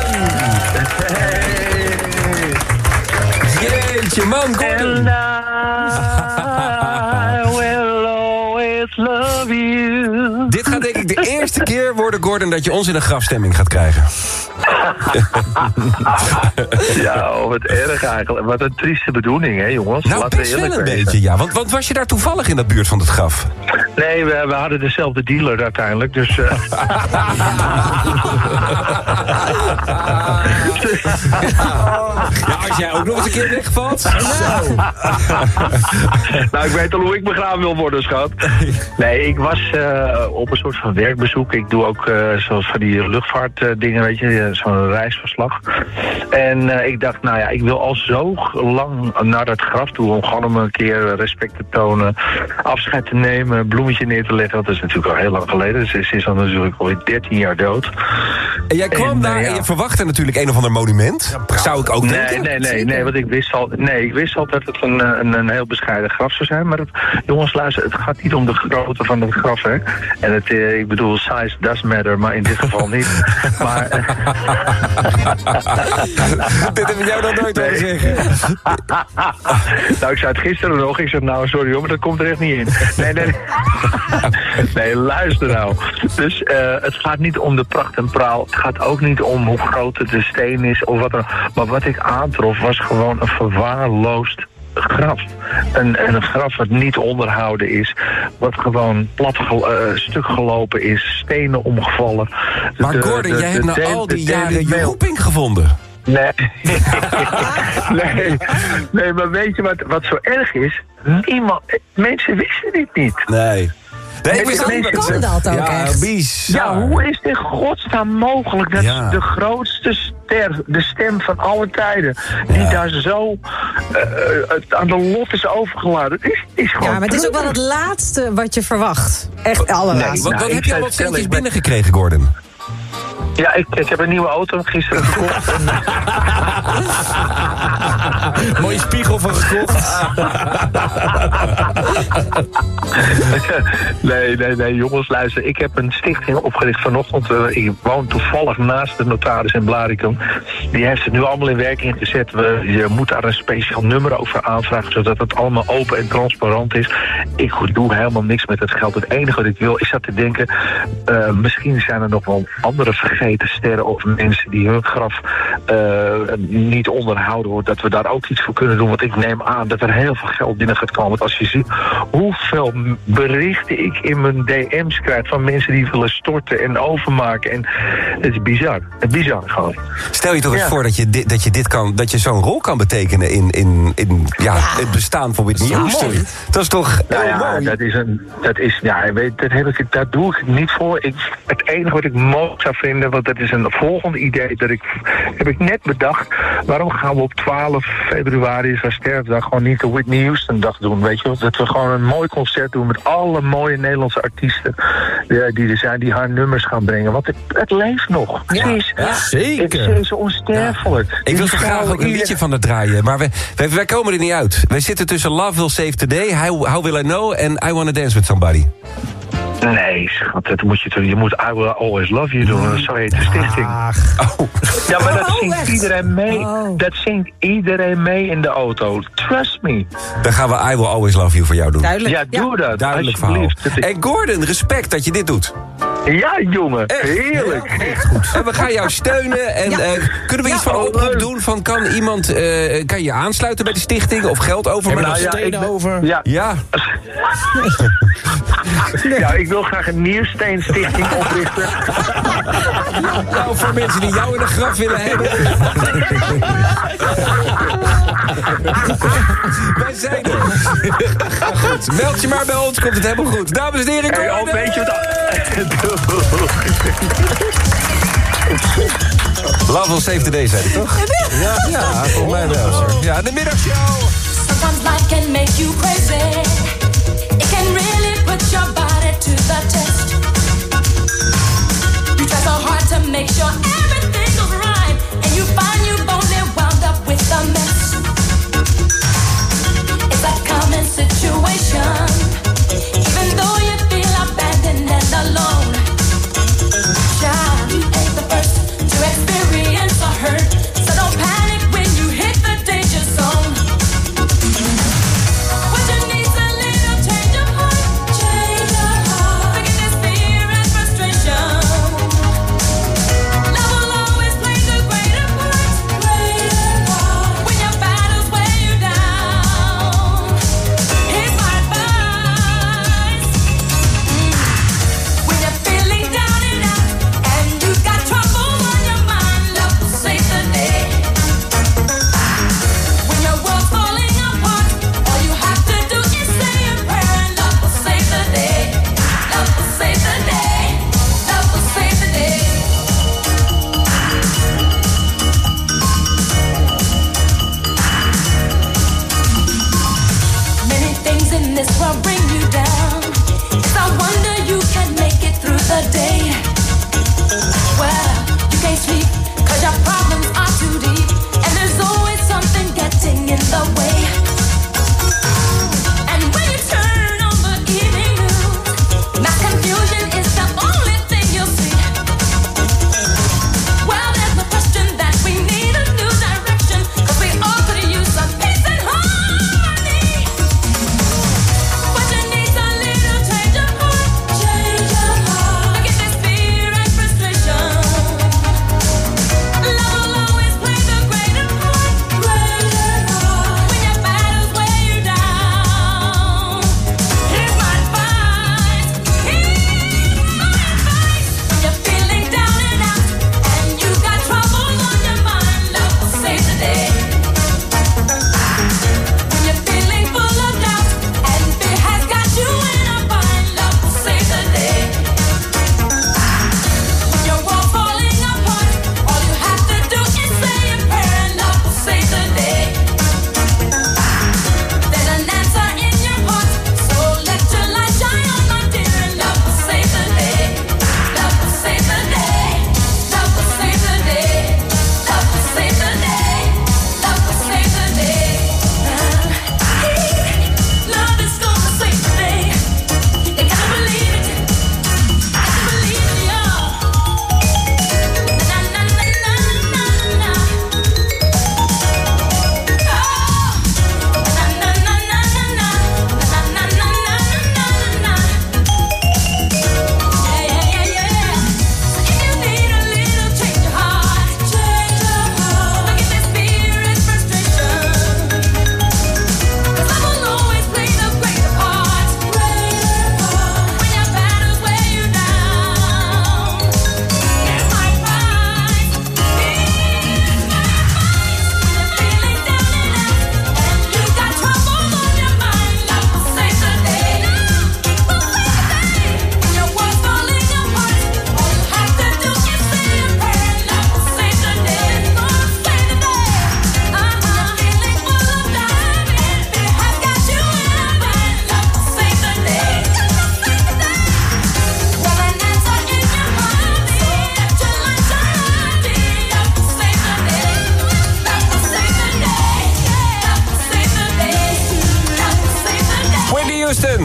Jeetje man, Gordon! Love you. Dit gaat denk ik de eerste keer worden, Gordon, dat je ons in een grafstemming gaat krijgen. Ja, oh, wat erg eigenlijk. Wat een trieste bedoeling, hè, jongens. Nou, Laten we best wel eerlijk een wezen. beetje, ja. Want, want was je daar toevallig in de buurt van het graf? Nee, we, we hadden dezelfde dealer uiteindelijk, dus... Uh... Ja, als jij ook nog eens een keer wegvalt. Nou. Nou, ik weet al hoe ik begraven wil worden, schat. Nee, ik was uh, op een soort van werkbezoek. Ik doe ook uh, zoals van die luchtvaartdingen, uh, weet je, zo'n reisverslag. En uh, ik dacht, nou ja, ik wil al zo lang naar dat graf toe om gewoon om een keer respect te tonen, afscheid te nemen, een bloemetje neer te leggen. Want dat is natuurlijk al heel lang geleden. Dus ze is al natuurlijk alweer dertien jaar dood. En jij kwam en, daar uh, ja. en je verwachtte natuurlijk een of ander monument. Ja, zou ik ook nee, denken? Nee, nee, nee, want ik wist al, nee, ik wist al dat het een, een, een heel bescheiden graf zou zijn. Maar het, jongens, luister, het gaat niet om de grootte van het graf, hè. En het, uh, ik bedoel, size does matter, maar in dit geval niet. Maar... Dit heb ik jou nog nooit horen zeggen. Nou, ik zei het gisteren nog. Ik zei, nou, sorry hoor, maar dat komt er echt niet in. Nee, nee, nee. Nee, luister nou. Dus uh, het gaat niet om de pracht en praal. Het gaat ook niet om hoe groot het de steen is of wat er. Maar wat ik aantrof was gewoon een verwaarloosd graf. Een, een graf wat niet onderhouden is. Wat gewoon plat gel, uh, stuk gelopen is. Stenen omgevallen. Maar de, Gordon, de, jij de, hebt na de, al die de, jaren de, je roeping gevonden. Nee. nee. Nee, maar weet je wat, wat zo erg is? Niemand, mensen wisten dit niet. Nee. Nee, hoe kan dat ook ja, echt? Bizar. Ja, hoe is dit godsnaam mogelijk? Dat ja. is de grootste ster, de stem van alle tijden, die ja. daar zo uh, aan de lot is overgeladen. Het is, is gewoon ja, maar het is ook wel het laatste wat je verwacht. Echt het allerlaatste. Nee, wat, nou, wat heb je al wat centjes centjes binnengekregen, Gordon? Ja, ik, ik heb een nieuwe auto gisteren gekocht. En... Mooie spiegel van gekocht. nee, nee, nee, jongens, luister. Ik heb een stichting opgericht vanochtend. Uh, ik woon toevallig naast de notaris in Blaricum. Die heeft het nu allemaal in werking gezet. We, je moet daar een speciaal nummer over aanvragen, zodat het allemaal open en transparant is. Ik doe helemaal niks met het geld. Het enige wat ik wil, is dat te denken, uh, misschien zijn er nog wel andere vergeten sterren of mensen die hun graf uh, niet onderhouden wordt, dat we daar ook iets voor kunnen doen. Want ik neem aan dat er heel veel geld binnen gaat komen. Want als je ziet hoeveel berichten ik in mijn D M's krijg van mensen die willen storten en overmaken. En het is bizar. Het is bizar gewoon. Stel je toch eens ja. voor dat je dit, dat je dit kan, dat je zo'n rol kan betekenen in, in, in ja, ja. het bestaan van Whitney Houston. Dat is toch nou heel ja, mooi. Dat is een, dat is, ja, weet, dat heb ik, daar doe ik het niet voor. Ik, het enige wat ik mooi zou vinden, want dat is een volgend idee dat ik, heb ik net bedacht. Waarom gaan we op twaalf februari, is haar sterfdag, gewoon niet de Whitney Houston dag doen, weet je? Dat we gewoon een mooi concert doen met alle mooie Nederlandse artiesten die, die er zijn, die haar nummers gaan brengen. Want het, het leeft nog. Ja, ze is, ja, zeker. Ze is onsterfelijk. Ja. Ik wil zo graag ook een liedje van haar draaien, maar wij, wij, wij komen er niet uit. Wij zitten tussen Love Will Save Today, How, How Will I Know en I Wanna Dance With Somebody. Nee, schat, dat moet je doen. Je moet I Will Always Love You doen. Zo heet de stichting. Oh. Ja, maar dat zingt oh, iedereen mee. Oh. Dat zingt iedereen mee in de auto. Trust me. Dan gaan we I Will Always Love You voor jou doen. Duidelijk. Ja, doe ja. dat. Duidelijk verhaal. En Gordon, respect dat je dit doet. Ja, jongen. Echt, heerlijk. Ja, echt goed. En we gaan jou steunen. En ja. uh, kunnen we ja, iets van oproep doen? Van, kan iemand uh, kan je aansluiten bij de stichting? Of geld over? Maar nou, nog ja, stenen ben, over? Ja. Ja. Ja, ik wil graag een Niersteenstichting oprichten. Nou, voor mensen die jou in de graf willen hebben. Wij zijn er. Goed, meld je maar bij ons, komt het helemaal goed. Dames en heren, hey, oh, weet je wat? Love Will Save Today, zei hij toch? Ja, ja, volgens mij wel. Ja, de middagshow. Sometimes life can make you crazy. It can really put your body to the test. You make sure everything goes right, and you find you've only wound up with a mess. It's a common situation, even though you feel abandoned and alone. Child, you ain't the first to experience a hurt, so don't panic when you hit the danger zone. What you need's a little change of heart, change of heart. Forget this fear and frustration. Love will always play the greater part, greater part. When your battles weigh you down, here's my advice. When you're feeling down and out, and you got trouble on your mind, love will save the day. When your world's falling apart, all you have to do is say a prayer, and love will save the day. Love will save the day. Love will save the day. Many things in this world bring you down. It's a wonder you can make it through the day. Well, you can't sleep cause your problems are too deep, and there's always something getting in the way. And when you turn on the evening news, mass confusion is the only thing you'll see. Well, there's no question that we need a new direction, cause we all could use some peace and harmony. What you need's a little change of heart, change of heart. Forget this fear and frustration. Love will always play the greater part, greater part. When your battles weigh you down, here's my advice. Here's my advice. When you're feeling down and out, and you got trouble on your mind, love will save the day. When you're feeling full of doubt, and fear has got you in a bind, love will save the day. When your world's falling apart, all you have to do is say a prayer, and love will save the day. There's an answer in your heart, so let your light shine on, my dear, and love will save the day. Love will save the day. Love will save the day. Love will save the day. Love will save the day. Love is gonna save the day. You gotta believe it. Gotta believe it, y'all. Na na na na na na. Oh. Na na na na na na. Na na na na na na na. Yeah yeah yeah yeah. If you need a little change of heart, change of heart. Forget this fear and frustration. Cause love will always play the greater part, greater part. When your battles weigh you down, here's my advice. Here's my advice. When you're feeling down and out, and you got trouble on your mind, love will save the day. Will save the day. When your world's falling apart, all you have to do is say a prayer, and love will save the day. Gonna save the day. Uh-huh. Feeling full of doubt, and fear has got you in a bind, love will save the day. Gonna save the day. Well, an answer in your heart, so let your light shine on, dear. Love will save the day. Love will save the day. Love will save the day. Love will save the day. Whitney Houston.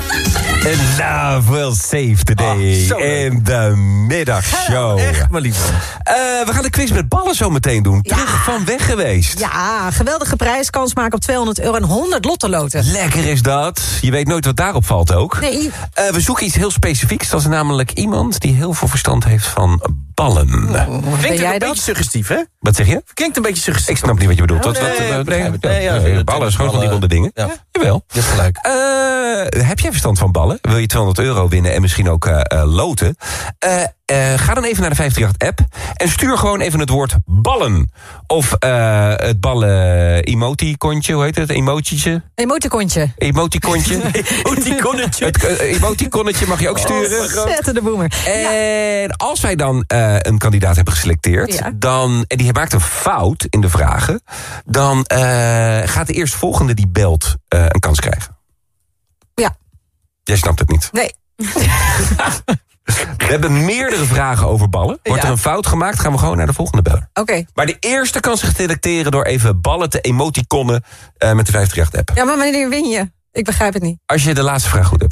En Love will save the day. Oh, zo leuk. In de middagshow. Echt, mijn lieve. Eh, we gaan de quiz met ballen zo meteen doen. Terug van weg geweest. Ja, geweldige prijs. Kans maken op tweehonderd euro en honderd lottoloten. Lekker is dat. Je weet nooit wat daarop valt ook. Nee. Eh, we zoeken iets heel specifieks. Dat is namelijk iemand die heel veel verstand heeft van ballen. Klinkt een beetje suggestief, hè? Wat zeg je? Klinkt een beetje suggestief. Ik snap niet wat je bedoelt. Oh, Wat- wat- nee, wat- begrijp ik wel. nee, Nee, ja, nee, ja, ballen is gewoon van die ballen- ronde dingen. Ja. Jawel. Je hebt gelijk. Eh, heb jij verstand van ballen? Wil je tweehonderd euro winnen en misschien ook eh, eh, loten? Eh, eh, ga dan even naar de vijf drie acht app en stuur gewoon even het woord ballen. Of eh, het ballen emoticontje, hoe heet het? Emotietje? Emoticontje. Emoticontje. Emoticonnetje. Het uh, emoticonnetje mag je ook sturen. Ontzettende boemer. En als wij dan uh, een kandidaat hebben geselecteerd, Ja. dan, en die maakt een fout in de vragen, dan uh, gaat de eerstvolgende die belt uh, een kans krijgen. Ja. Jij snapt het niet. Nee. We hebben meerdere vragen over ballen. Wordt Ja. er een fout gemaakt, gaan we gewoon naar de volgende beller. Oké. Maar de eerste kan zich selecteren door even ballen te emoticonnen uh, met de vijf drie acht app. Ja, maar wanneer win je? Ik begrijp het niet. Als je de laatste vraag goed hebt.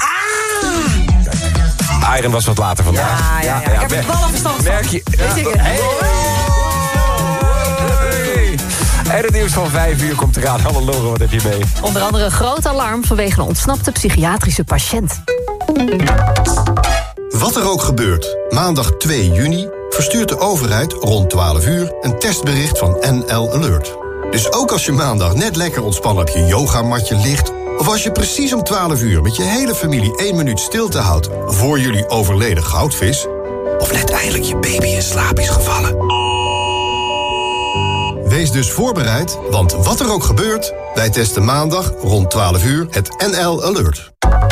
Ah! Iron was wat later vandaag. Ja, ja, ja. Ik heb er mer- ballenverstand van. Merk je... Weet ik het. Hey. En het nieuws van vijf uur komt eraan. Hallo Laura, wat heb je mee? Onder andere een groot alarm vanwege een ontsnapte psychiatrische patiënt. Wat er ook gebeurt, maandag twee juni verstuurt de overheid rond twaalf uur een testbericht van N L Alert. Dus ook als je maandag net lekker ontspannen op je yogamatje ligt, of als je precies om twaalf uur met je hele familie één minuut stilte houdt voor jullie overleden goudvis, of net eindelijk je baby in slaap is gevallen. Wees dus voorbereid, want wat er ook gebeurt, wij testen maandag rond twaalf uur het N L Alert.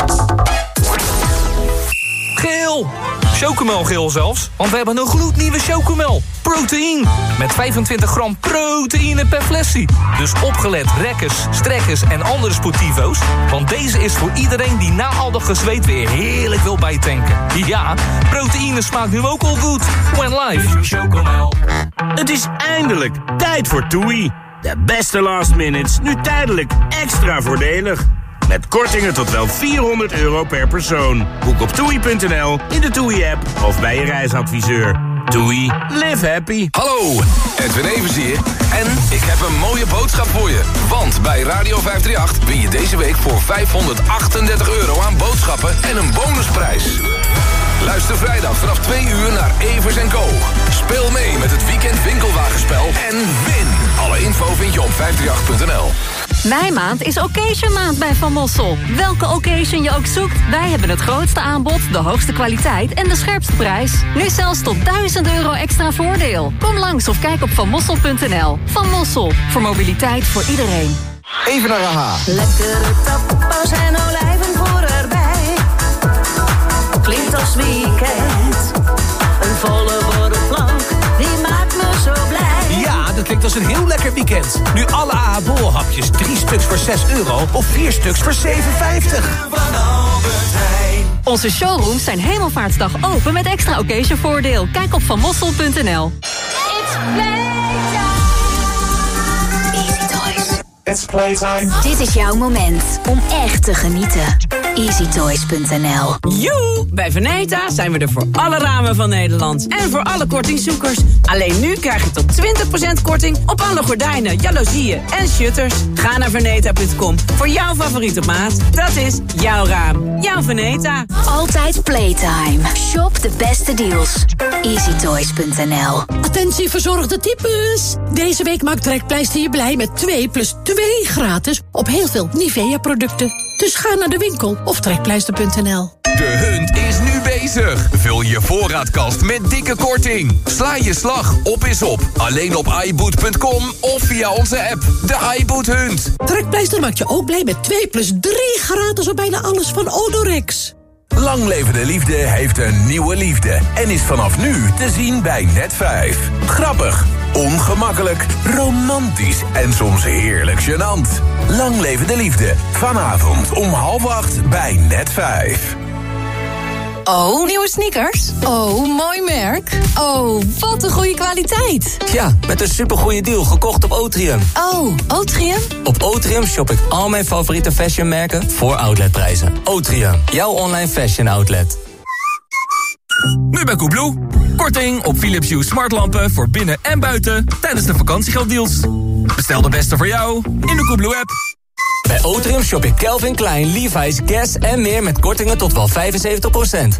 Geel! Chocomel-geel zelfs, want we hebben een gloednieuwe Chocomel. Proteïne. Met vijfentwintig gram proteïne per flesje. Dus opgelet rekkers, strekkers en andere sportivo's. Want deze is voor iedereen die na al dat gezweet weer heerlijk wil bijtanken. Ja, proteïne smaakt nu ook al goed. When life. Chocomel. Het is eindelijk tijd voor TUI. De beste last minutes, nu tijdelijk extra voordelig. Met kortingen tot wel vierhonderd euro per persoon. Boek op toei punt n l, in de TUI-app of bij je reisadviseur. TUI, live happy. Hallo, Edwin Evers hier. En ik heb een mooie boodschap voor je. Want bij Radio vijf drie acht win je deze week voor vijfhonderdachtendertig euro aan boodschappen en een bonusprijs. Luister vrijdag vanaf twee uur naar Evers en Co. Speel mee met het weekend winkelwagenspel en win. Alle info vind je op vijf drie acht punt n l. Meimaand is Occasion maand bij Van Mossel. Welke occasion je ook zoekt, wij hebben het grootste aanbod, de hoogste kwaliteit en de scherpste prijs. Nu zelfs tot duizend euro extra voordeel. Kom langs of kijk op van mossel punt n l. Van Mossel, voor mobiliteit voor iedereen. Even naar A H. Lekkere tapas en olijven voor erbij. Klinkt als weekend. Een volle borrelplank, die maakt me zo blij. Ja, dat klinkt als een heel lekker weekend. Nu alle A H bolhapjes, drie stuks voor zes euro of vier stuks voor zeven vijftig. Onze showrooms zijn Hemelvaartsdag open met extra occasion voordeel. Kijk op van mossel punt n l. Easy Toys. It's playtime. Dit is jouw moment om echt te genieten. easy toys punt n l. Joe! Bij Veneta zijn we er voor alle ramen van Nederland. En voor alle kortingzoekers. Alleen nu krijg je tot twintig procent korting op alle gordijnen, jaloezieën en shutters. Ga naar veneta punt com voor jouw favoriete maat. Dat is jouw raam. Jouw Veneta. Altijd playtime. Shop de beste deals. easy toys punt n l. Attentie verzorgde types. Deze week maakt Trekpleister je blij met twee plus twee gratis op heel veel Nivea-producten. Dus ga naar de winkel of trekpleister punt n l. De Hunt is nu bezig. Vul je voorraadkast met dikke korting. Sla je slag, op is op. Alleen op i boot punt com of via onze app. De iBoot Hunt. Trekpleister maakt je ook blij met twee plus drie gratis op bijna alles van Odorex. Lang levende liefde heeft een nieuwe liefde. En is vanaf nu te zien bij Net vijf. Grappig, ongemakkelijk, romantisch en soms heerlijk gênant. Lang levende liefde. Vanavond om half acht bij Net vijf. Oh, nieuwe sneakers? Oh, mooi merk. Oh, wat een goede kwaliteit. Ja, met een supergoeie deal gekocht op Otrium. Oh, Otrium? Op Otrium shop ik al mijn favoriete fashionmerken voor outletprijzen. Otrium, jouw online fashion outlet. Nu bij Koebloe. Korting op Philips Hue smartlampen voor binnen en buiten tijdens de vakantiegelddeals. Bestel de beste voor jou in de Koebloe-app. Bij Otrium shop ik Calvin Klein, Levi's, Guess en meer met kortingen tot wel vijfenzeventig procent.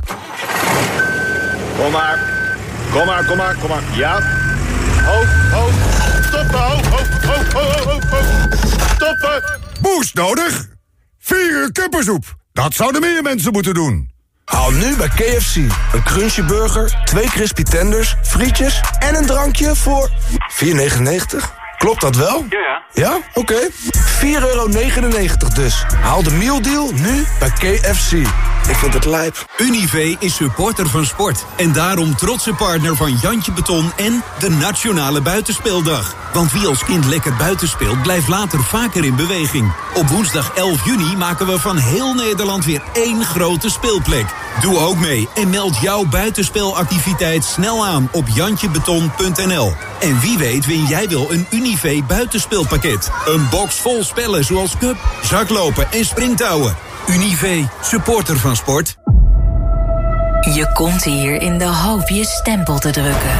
Kom maar. Kom maar, kom maar, kom maar. Ja. Ho, ho. Stoppen, ho, ho, ho, ho, ho, ho. Stoppen. Boost nodig? Vier uur kippensoep. Dat zouden meer mensen moeten doen. Haal nu bij K F C een crunchy burger, twee crispy tenders, frietjes en een drankje voor vier negenennegentig. Klopt dat wel? Ja, ja. Ja? Oké. Okay. vier euro negenennegentig dus. Haal de mealdeal nu bij K F C. Ik vind het lijp. Univé is supporter van sport. En daarom trotse partner van Jantje Beton en de Nationale Buitenspeeldag. Want wie als kind lekker buiten speelt, blijft later vaker in beweging. Op woensdag elf juni maken we van heel Nederland weer één grote speelplek. Doe ook mee en meld jouw buitenspeelactiviteit snel aan op jantjebeton punt n l. En wie weet win jij wel een Univé buitenspeelpakket. Een box vol spellen zoals cup, zaklopen en springtouwen. Univé, supporter van sport. Je komt hier in de hoop je stempel te drukken.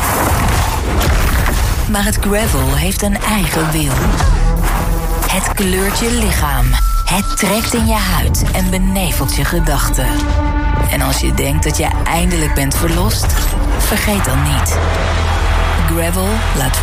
Maar het gravel heeft een eigen wil. Het kleurt je lichaam. Het trekt in je huid en benevelt je gedachten. En als je denkt dat je eindelijk bent verlost, vergeet dan niet. Gravel laat